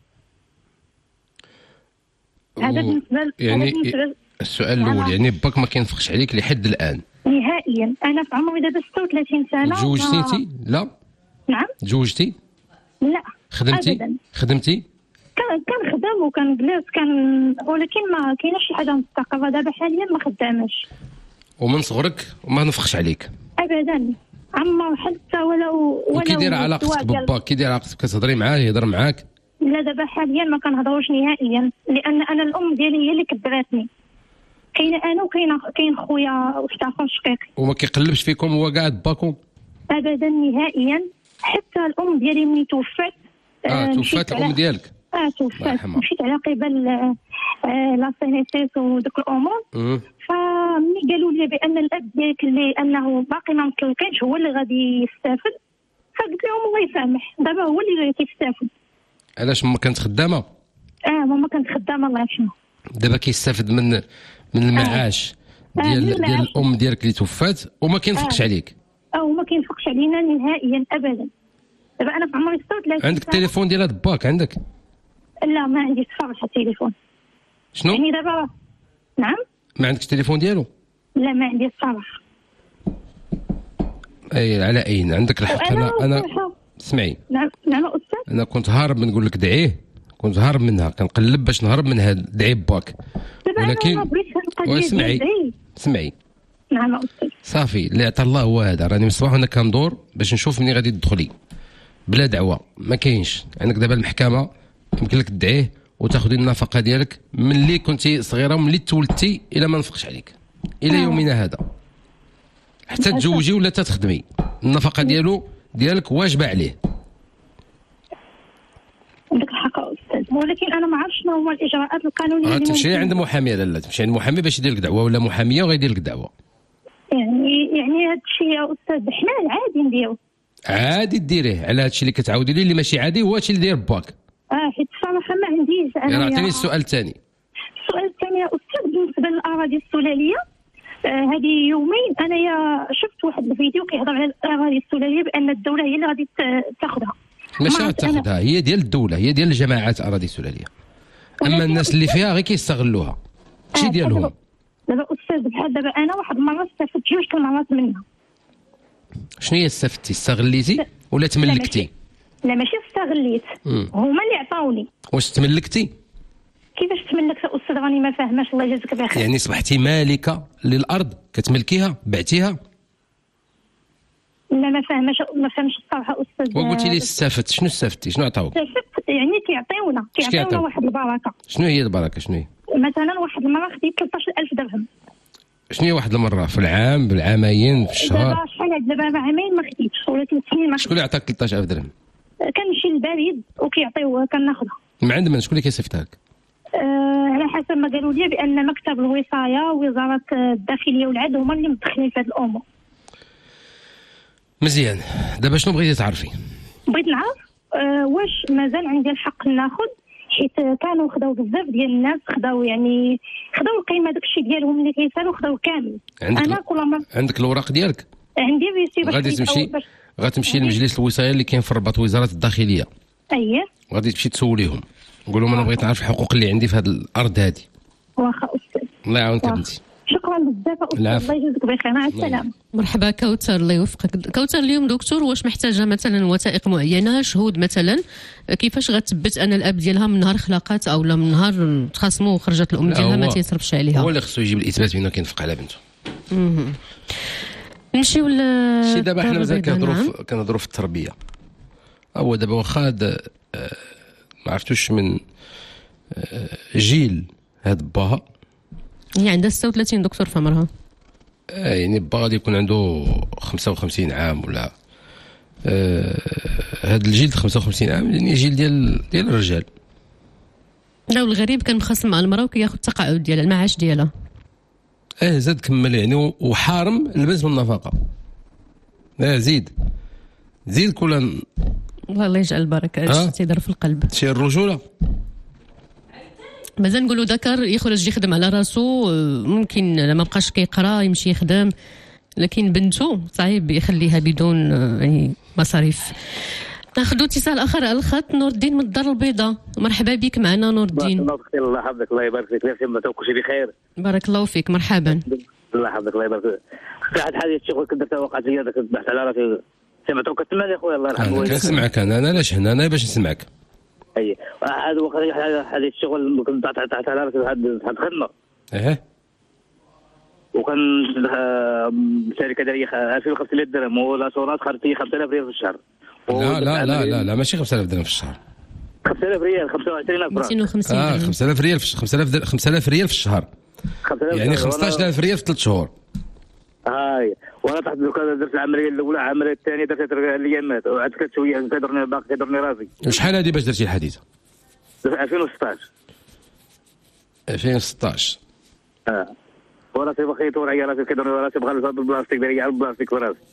هذا بالنسبه يعني السؤال الاول، يعني باك ما كينفقش عليك لحد الان نهائيا. انا في عمري دابا ستة وثلاثين سنه. تزوجتي انت؟ لا. نعم. تزوجتي؟ لا. خدمتي؟ أبداً. خدمتي؟ كان كنخدم وكنجلس كان، ولكن ما كايناش شي حاجه مستقره. دابا حاليا ما خداماش. ومن صغرك وما نفقش عليك؟ ابدا، عمر حتى ولو ولو وكي داير علاقتك بباك؟ كي داير علاقتك؟ كتهضري معاه يهضر معاك؟ لا دابا حاليا ما كنهضروش نهائيا، لان انا الام ديالي هي اللي كبراتني. كاينه انا وكاينه كاين خويا واحد اخر شقيقي. وما كيقلبش فيكم هو قاعد باكم؟ ابدا نهائيا. حتى الام ديالي ملي توفات اه توفات الام ديالك؟ اه توفات. مشيت على قبل آه لا سينيسيس ودوك الامور. فملي قالوا لي بان الاب ديالك اللي انه باقي ما مطلقينش هو اللي غادي يستافد، فقلت لهم الله يسامح، دابا هو اللي كيستافد. علاش ماما كانت خدامه؟ اه ماما كانت خدامه الله يرحمها. دابا كيستافد من من المعاش آه. ديال آه ديال الام ديالك اللي توفات وما كينفقش آه. عليك؟ اه وما كينفقش علينا نهائيا ابدا. دابا انا في عمري ستة وثلاثين. عندك التليفون ديال هاد باك؟ عندك؟ لا ما عنديش صراحه التليفون. شنو؟ يعني دابا نعم؟ ما عندكش التليفون ديالو؟ لا ما عنديش صراحه. اي على اين عندك الحق. انا انا اسمعي. نعم نعم استاذ. انا كنت هارب من نقول لك دعيه، كنت هارب منها، كنقلب باش نهرب من هاد دعي باك، ولكن واسمعي اسمعي. نعم استاذ. صافي اللي عطى الله هو هذا. راني من الصباح وانا كندور باش نشوف منين غادي تدخلي بلا دعوه، ما كاينش. عندك دابا المحكمه يمكن لك تدعيه وتاخذي النفقه ديالك من اللي كنتي صغيره ومن اللي تولدتي الى ما نفقش عليك الى يومنا هذا، حتى تزوجي ولا تخدمي النفقه ديالو ديالك واجبه عليه. عندك الحق استاذ، ولكن انا ما عرفتش شنو هما الاجراءات القانونيه اللي تمشي عند محامي. لا لا تمشي عند محامي باش يدير لك دعوه، ولا محاميه وغيدير لك دعوه. يعني يعني هذا الشيء يا استاذ حنا عادي نديرو. عادي ديريه على هذا الشيء اللي كتعاودي لي اللي ماشي عادي هو هادشي اللي داير باك. اه حيت الصراحه ما عنديش انا. يعني عطيني السؤال الثاني. السؤال الثاني يا استاذ بالنسبه للاراضي السلاليه، آه هذه يومين انا يا شفت واحد الفيديو كيهضر على الاراضي السلاليه بان الدوله هي اللي غادي تاخذها. ماشي غتاخذها، هي ديال الدوله، هي ديال الجماعات اراضي سلاليه، اما الناس اللي فيها غير كيستغلوها ماشي ديالهم. دابا استاذ بحال دابا انا واحد المره استفدت جوج المرات منها. شنو هي استفدتي؟ استغليتي ولا تملكتي؟ لا ماشي استغليت، هما اللي عطاوني. واش تملكتي؟ كيفاش تملكت استاذ؟ راني ما فاهماش الله يجازيك بخير. يعني صبحتي مالكه للارض كتملكيها بعتيها؟ لا ما فاهماش ما فهمش الصراحه استاذ. وقلتي لي استفدت، شنو استفدتي؟ شنو عطاوك؟ استفدت يعني كيعطيونا كيعطيونا واحد البركه. شنو هي البركه؟ شنو هي؟ مثلا واحد المره خديت ثلاثة عشر ألف درهم. شنو هي واحد المره؟ في العام، بالعامين، في الشهر؟ دابا شحال دابا عامين ما خديتش ولا ثلاث سنين ما خديتش. شكون اللي عطاك ثلاثة عشر ألف درهم؟ كنمشي للبريد وكيعطيوها كناخذها. من عند من؟ شكون اللي كيصيفطها لك؟ أه على حسب ما قالوا لي بان مكتب الوصايه ووزاره الداخليه والعدل هما اللي مدخلين في هذه الامور. مزيان. دابا شنو بغيتي تعرفي؟ بغيت نعرف أه واش مازال عندي الحق ناخذ، حيت كانوا خداو بزاف ديال الناس، خداو يعني خداو القيمه داكشي ديالهم اللي كيسالوا خداو كامل. انا كل ما عندك الوراق ديالك؟ عندي ريسي. باش غادي تمشي غتمشي لمجلس الوصايه اللي كاين في الرباط، وزاره الداخليه. اييه. غادي تمشي تسوليهم، قول لهم انا بغيت نعرف الحقوق اللي عندي في هذه الارض هذه. واخا استاذ. الله يعاونك بنتي. شكرا بزاف استاذ، الله يجزيك بخير، مع السلامه. مرحبا كوثر، الله يوفقك. كوثر اليوم دكتور واش محتاجه مثلا وثائق معينه، شهود مثلا، كيفاش غتثبت ان الاب ديالها من نهار خلقات او من نهار تخاصموا وخرجت الام ديالها ما تيصرفش عليها؟ هو اللي خصو يجيب الاثبات بانه كينفق على بنته. اها نمشيو ل شي دابا حنا مازال كنهضروا كنهضروا في التربيه. هو دابا واخا ما عرفتوش من جيل هاد باها، هي عندها ستة وثلاثين دكتور في عمرها. آه يعني با غادي يكون عنده خمسة وخمسين عام ولا آه هاد الجيل خمسة وخمسين عام، يعني جيل ديال ديال الرجال. لا والغريب كان مخاصم مع المراه وكياخذ التقاعد ديالها المعاش ديالها. اه زاد كمل يعني وحارم البنت من النفقه. لا زيد زيد كل الله يجعل البركه. اش تيدير في القلب شي الرجوله. مازال نقولوا ذكر يخرج يجي يخدم على راسو، ممكن لما بقاش كيقرا يمشي يخدم، لكن بنته صعيب يخليها بدون يعني مصاريف. ناخذ اتصال اخر على الخط. نور الدين من الدار البيضاء، مرحبا بك معنا نور الدين. الله يحفظك الله يبارك فيك. كيف ما توكلش بخير؟ بارك الله فيك مرحبا. الله يحفظك الله يبارك فيك. واحد حاجه الشغل كنت درتها وقعت لي هذاك البحث على راسي سمعتو كتسمعني يا خويا الله يرحمه. انا كنسمعك انا انا علاش هنا انا باش نسمعك. اي هذا وقت هذا الشغل كنت تحت على راسي واحد خدمه. ايه وكان شركه داريه ألفين وخمسمية درهم والاسورات خرجتي خمسة آلاف ريال في الشهر. لا لا لا لا لا ماشي خمسة آلاف درهم في الشهر. خمسة آلاف ريال خمسة وعشرين ألف مئتين وخمسين اه خمسة آلاف ريال في خمسة آلاف خمسة آلاف ريال في الشهر، يعني خمسطاش ألف ريال في ثلاث شهور. هاي وانا تحت درت العمليه الاولى، العمليه الثانيه درت الايامات وعاد كنت شويه كيضرني باقي كيضرني راسي. وشحال هذه باش درتي الحديثه؟ ألفين وستطاش. ألفين وستطاش اه وراسي بقى يطور عليا راسي كيضرني راسي بغا نلبس بالبلاستيك داري على البلاستيك في راسي.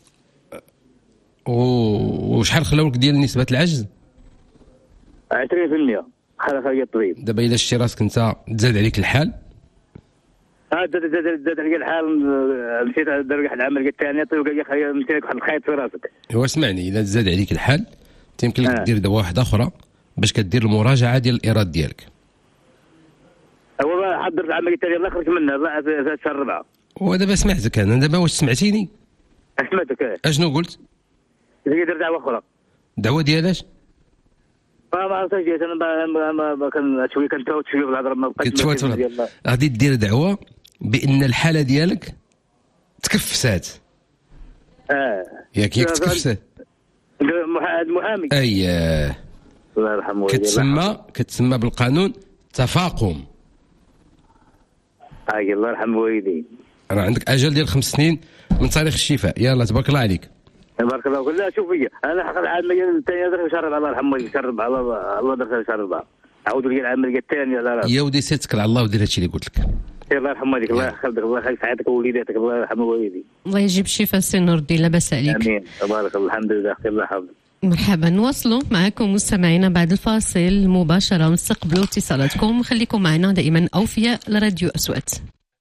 وشحال خلاوك ديال نسبه العجز؟ عشرين بالمئة خلى خلي الطبيب. دابا الا شتي راسك انت تزاد عليك الحال؟ اه زاد زاد زاد عليا الحال. مشيت دار واحد العمليه الثانيه طيب قال لي خلي مشيت واحد الخيط في راسك. ايوا اسمعني، الا تزاد عليك الحال يمكن لك دير دواء واحده اخرى باش كدير المراجعه ديال الايراد ديالك. هو حضرت العمليه الثانيه الله خرج منها في الشهر الرابعه. ودابا سمعتك انا دابا واش سمعتيني؟ سمعتك. اشنو قلت؟ دير دعوه اخرى. دعوه ديالاش؟ ما ما عرفتش انا ما كان شويه كنتوت شويه بالهضره ما بقيتش كتفوت غادي دير دعوه بان الحاله ديالك تكفسات. اه ياك ياك تكفسات المحامي. اييه الله يرحمه. كتسمى كتسمى بالقانون تفاقم. اي الله يرحم والدي. راه عندك اجل ديال خمس سنين من تاريخ الشفاء. يلا تبارك الله عليك. بارك الله فيك. لا شوف هي انا حق العمليه الثانيه درت شهر الله يرحمه شهر الله الله درت شهر أربعة. عاودوا لي العمليه الثانيه لا لا يا ودي سير تكل على الله ودير هادشي اللي قلت لك. الله يرحم والديك الله يخليك الله يخليك حياتك ووليداتك الله يرحم والديك. الله يجيب الشفاء سي نور الدين لاباس عليك. امين تبارك الله الحمد لله اختي الله يحفظك. مرحبا. نواصلوا معكم مستمعينا بعد الفاصل مباشره ونستقبلوا اتصالاتكم. خليكم معنا دائما اوفياء لراديو أصوات.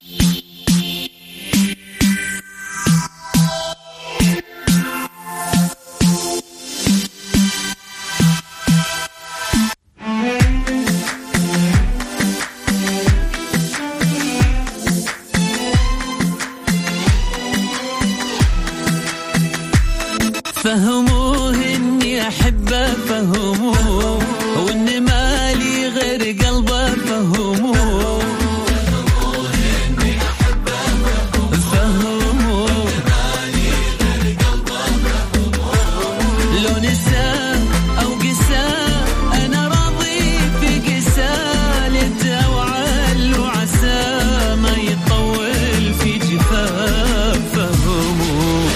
فهموه اني احبه فهموه وان مالي غير قلبه فهموه فهموه اني احبه فهموه مالي غير قلبه فهموه لو نساه او قساه انا راضي في قساه لده وعل وعسى ما يطول في جفاف فهموه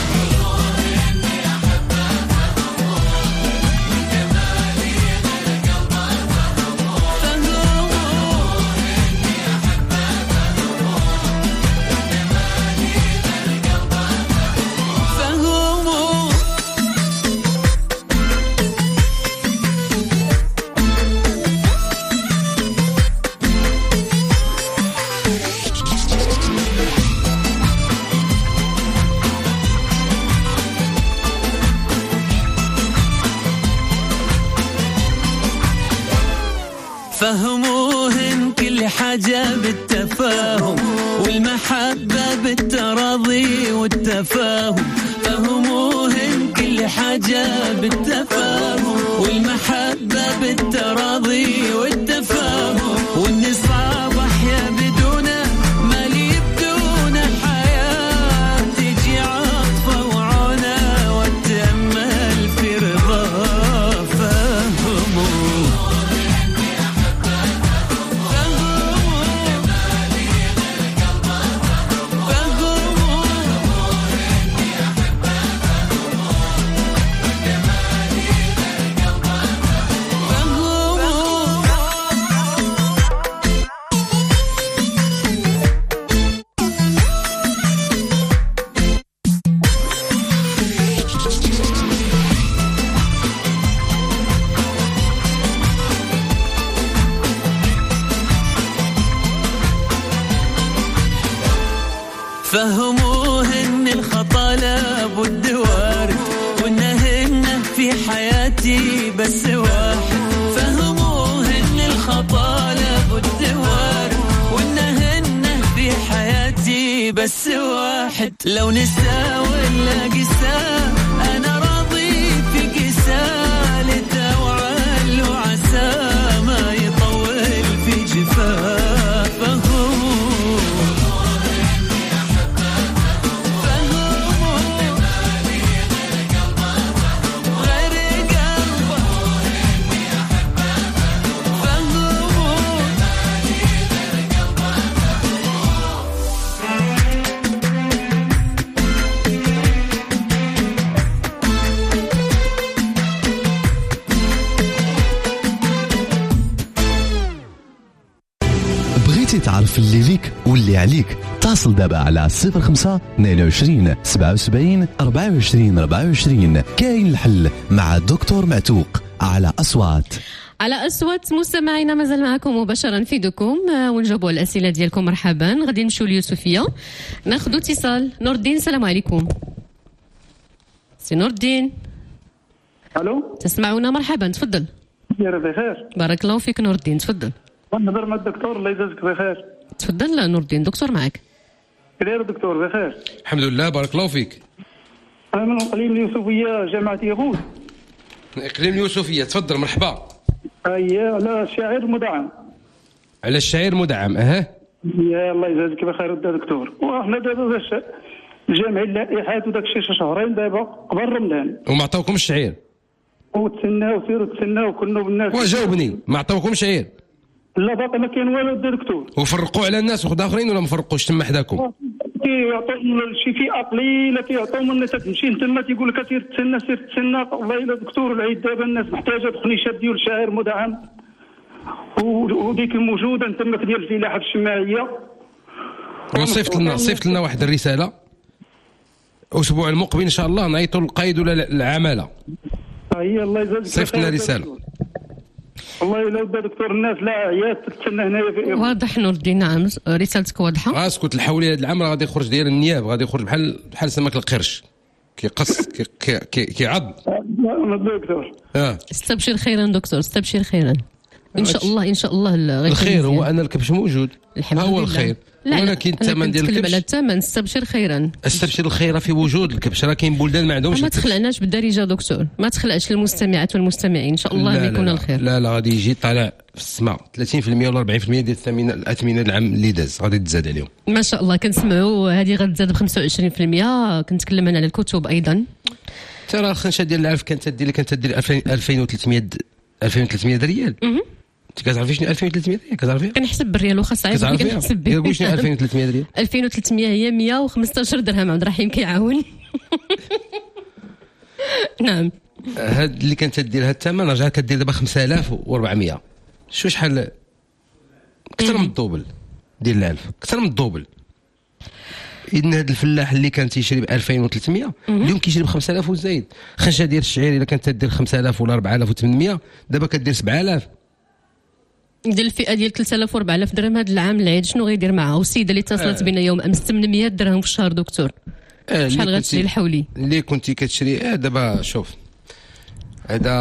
فهموهن كل حاجة بالتفاهم والمحبة بالتراضي والتفاهم فهموهن كل حاجة بالتفاهم والمحبة بالتراضي والتفاهم والنصاب أحيا بدونه ما لي بدون حياة تجي عطفة وعونه والتأمل في رضاه بس واحد لو نسى ولا قسى أنا راضي في قسالته وعل وعسى ما يطول في جفافه تعرف اللي ليك واللي عليك، اتصل دابا على صفر خمسة اثنين وعشرين سبعة وسبعين أربعة وعشرين أربعة وعشرين. كاين الحل مع الدكتور معتوق على أصوات. على أصوات مستمعينا مازال معكم مباشرة نفيدكم ونجاوبوا على الأسئلة ديالكم. مرحبا. غادي نمشيو ليوسفية ناخذ اتصال. نور الدين السلام عليكم. سي نور الدين. الو تسمعونا؟ مرحبا تفضل. يا بخير. بارك الله فيك نور الدين تفضل. نهضر مع الدكتور الله يجازيك بخير. تفضل نور الدين دكتور معك. كيداير دكتور بخير؟ الحمد لله بارك الله فيك. انا من اقليم اليوسفيه جامعه يغوث. اقليم اليوسفيه تفضل مرحبا. اييه على الشاعر مدعم. على الشاعر مدعم اها. يا الله يجازيك بخير دكتور. وحنا دابا باش الجامع اللائحات وداك الشيء شهرين دابا قبل رمضان. وما عطاوكم الشعير؟ وتسناو سيروا تسناو كنا بالناس. وجاوبني ما عطاوكم شعير؟ لا باقي ما كاين والو دكتور. وفرقوا على الناس وخد اخرين ولا ما فرقوش تما حداكم؟ كيعطيو شي فئه قليله كيعطيو من تمشي تما تيقول لك سير تسنى سير تسنى. والله الا دكتور العيد دابا الناس محتاجه بخنيشات ديال الشاعر مدعم وديك الموجوده تما ديال الفلاحه الشماليه. وصيفط لنا صيفط لنا واحد الرساله الاسبوع المقبل ان شاء الله نعيطوا للقائد ولا العماله. هي الله يجازيك. صيفط لنا رساله. والله الا ودا دكتور الناس لا عيات تتسنى هنايا في واضح نور الدين. نعم رسالتك واضحه. اسكت الحولي هذا العام راه غادي يخرج ديال النياب غادي يخرج بحال بحال سمك القرش كيقص كي كي كيعض. دكتور اه استبشر خيرا دكتور استبشر خيرا ان شاء الله ان شاء الله. الخير هو ان الكبش موجود هو الخير. ولكن الثمن ديال الكبش على الثمن استبشر خيرا. استبشر الخير في وجود الكبش. راه كاين بلدان ما عندهمش. ما تخلعناش بالدارجه دكتور ما تخلعش المستمعات والمستمعين ان شاء الله يكون الخير. لا لا غادي يجي طالع في السماء ثلاثين بالمئة ولا أربعين بالمئة ديال الثمن الاثمنه العام اللي داز غادي تزاد عليهم ما شاء الله. كنسمعوا هذه غتزاد ب خمسة وعشرين بالمئة. كنتكلم انا على الكتب ايضا. ترى الخنشه ديال العلف كانت تدير كانت تدير ألفين وثلاثمئة ألفين وثلاثمئة ريال. انت كتعرفي شنو ألفين وثلاثمئة ريال؟ كتعرفي كنحسب بالريال واخا صعيب كنحسب به. قول شنو ألفين وثلاثمئة ريال؟ ألفين وثلاثمئة هي مئة وخمسطاش درهم. عبد الرحيم كيعاون. نعم هاد اللي كانت تدير هاد الثمن رجعت كدير دابا خمسة آلاف وأربعمئة. شو شحال اكثر من الدوبل ديال العلف اكثر من الدوبل. إذن هاد الفلاح اللي كان تيشري ب ألفين وثلاثمئة اليوم كيشري ب خمسة آلاف وزايد. خنشه ديال الشعير الا كانت تدير خمسة آلاف ولا أربعة آلاف وثمانمئة دابا كدير سبعة آلاف. ديال الفئه ديال ثلاثة آلاف وأربعة آلاف درهم هذا العام العيد شنو غيدير معها؟ والسيده اللي اتصلت آه. بنا يوم امس ثمانمئة درهم في الشهر دكتور. آه شحال غتشري الحولي؟ اللي كنتي كتشري آه دابا شوف هذا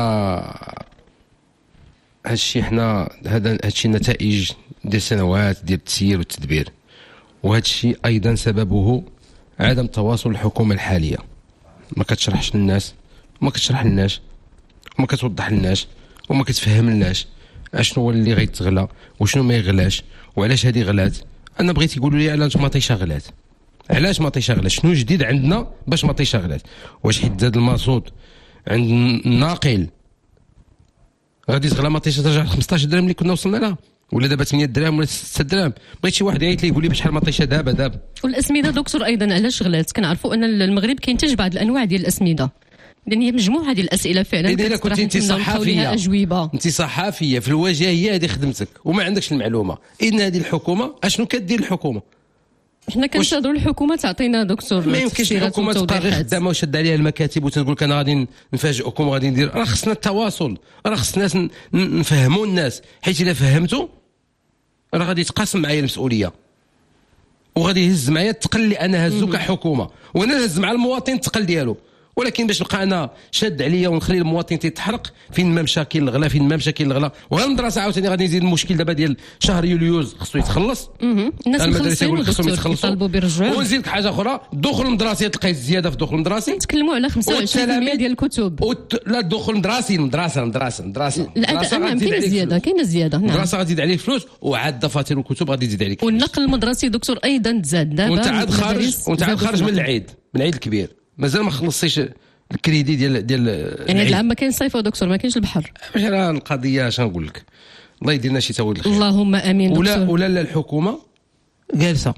هادشي حنا هذا هادشي نتائج ديال سنوات ديال التسيير والتدبير. وهذا الشيء ايضا سببه عدم تواصل الحكومه الحاليه. ما كتشرحش للناس وما كتشرح للناس وما كتوضح للناس وما كتفهم للناس اشنو هو اللي غيتغلى وشنو ما يغلاش وعلاش هذه غلات. انا بغيت يقولوا لي علاش مطيشه غلات. علاش مطيشه غلات؟ شنو جديد عندنا باش مطيشه غلات؟ واش حيت زاد المازوت عند الناقل غادي تغلى مطيشه ترجع ل خمسطاش درهم اللي كنا وصلنا لها ولا دابا ثمانية دراهم ولا ستة دراهم؟ بغيت شي واحد يعيط لي يقول لي بشحال مطيشه دابا دابا. والاسمده دكتور ايضا علاش غلات؟ كنعرفوا ان المغرب كينتج بعض الانواع ديال الاسمده. اذن هي مجموعه ديال الاسئله فعلا. اذا كنت انت صحفيه اجوبه انت صحفيه في الواجهه هي هذه خدمتك وما عندكش المعلومه. اذن هذه الحكومه اشنو كدير الحكومه؟ حنا كنشاهدوا الحكومه تعطينا دكتور ما يمكنش الحكومه تبقى غير خدامه وشد عليها المكاتب وتقول لك انا غادي نفاجئكم وغادي ندير. راه خصنا التواصل. راه خصنا نفهموا الناس حيت الا فهمتوا راه غادي يتقاسم معايا المسؤوليه وغادي يهز معايا الثقل اللي انا هزو كحكومه وانا نهز مع المواطن الثقل ديالو. ولكن باش نبقى انا شاد عليا ونخلي المواطن تيتحرق، فين ما مشى كاين الغلا، فين ما مشى كاين الغلا. وغير المدرسه عاوتاني غادي نزيد المشكل دابا ديال شهر يوليوز خصو يتخلص. الناس مخلصين دكتور يطالبوا بالرجوع. ونزيد حاجه اخرى، الدخول المدرسي تلقى زياده في الدخول المدرسي. نتكلموا على خمسة وعشرين بالمئة ديال الكتب. وت... لا الدخول المدرسي المدرسه المدرسه المدرسه لا نعم كاين زياده كاين زياده نعم. المدرسه غادي تزيد عليك فلوس، وعاد دفاتر والكتب غادي تزيد عليك. والنقل المدرسي دكتور ايضا تزاد دابا. وانت عاد خارج وانت عاد خارج من العيد من العيد الكبير مازال ما خلصتيش الكريدي ديال ديال يعني هذا العام ما كاين صيف دكتور، ما كاينش البحر. ماشي راه القضيه اش نقول لك، الله يدير لنا شي تاويل الخير. اللهم امين دكتور. ولا ولا لا الحكومه جالسه.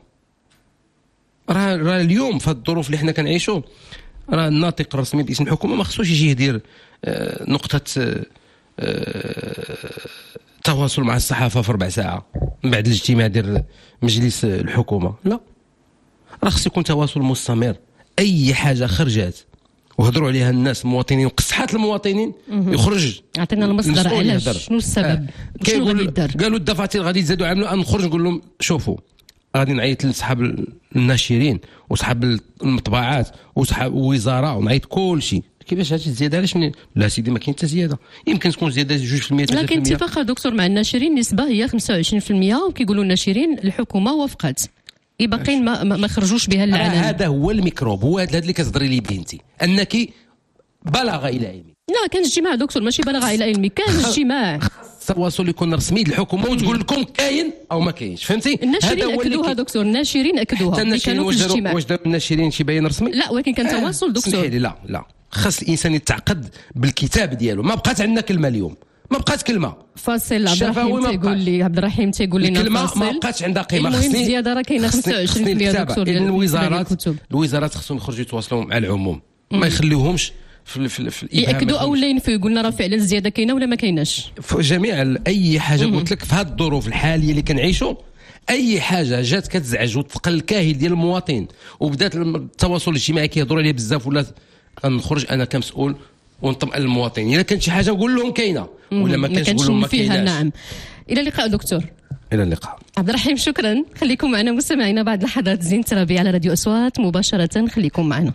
راه راه اليوم في الظروف اللي حنا كنعيشوا، راه الناطق الرسمي باسم الحكومه ما خصوش يجي يدير آه نقطه آه آه تواصل مع الصحافه في ربع ساعه من بعد الاجتماع ديال مجلس الحكومه. لا، راه خص يكون تواصل مستمر. اي حاجه خرجات وهضروا عليها الناس المواطنين وقصحات المواطنين يخرج عطينا المصدر علاش، شنو السبب، آه. شنو غادي يدار. قالوا الدفاتر غادي يزادوا عملوا، نخرج نقول لهم شوفوا غادي نعيط لصحاب الناشرين وصحاب المطبعات وصحاب الوزاره ونعيط كل شيء. كيفاش هادشي الزياده علاش من... لا سيدي ما كاين حتى زياده، يمكن تكون زياده جوج في المية لكن اتفاق دكتور مع الناشرين النسبه هي خمسة وعشرين بالمئة، وكيقولوا الناشرين الحكومه وافقت، باقيين ما, ما خرجوش بها للعلن. هذا هو الميكروب، هو هذا اللي كتهضري لي به انت، انك بلغ الى علمي. لا كان اجتماع دكتور ماشي بلغ الى علمي، كان اجتماع التواصل يكون رسمي للحكومه وتقول لكم كاين او ما كاينش، فهمتي؟ الناشرين اكدوها دكتور، الناشرين اكدوها اللي كانوا في الاجتماع. واش دابا الناشرين شي بيان رسمي؟ لا ولكن كان تواصل دكتور. اسمحي لي، لا لا خاص الانسان يتعقد بالكتاب ديالو. ما بقات عندنا كلمه اليوم، ما بقات كلمه. فاصل عبد الرحيم تيقول لي عبد الرحيم تيقول لنا الكلمه ما بقاتش عندها قيمه. المهم الزياده راه كاينه خمسة وعشرين بالمئة دكتور. الوزارات الوزارات خصهم يخرجوا يتواصلوا مع العموم، ما يخليوهمش في في في ياكدوا او لا ينفيوا. قلنا راه فعلا الزياده كاينه ولا ما كايناش في جميع اي حاجه. قلت لك في هذه الظروف الحاليه اللي كنعيشوا، اي حاجه جات كتزعج وتثقل الكاهل ديال المواطن وبدات التواصل الاجتماعي كيهضروا عليه بزاف، ولا نخرج انا كمسؤول ونطمئن المواطنين. الا كانت شي حاجه نقول لهم كاينه، ولا ما كانش نقول لهم ما كايناش. نعم. الى اللقاء دكتور. الى اللقاء عبد الرحيم، شكرا. خليكم معنا مستمعينا بعد لحظات زين ترابي على راديو اصوات مباشره، خليكم معنا.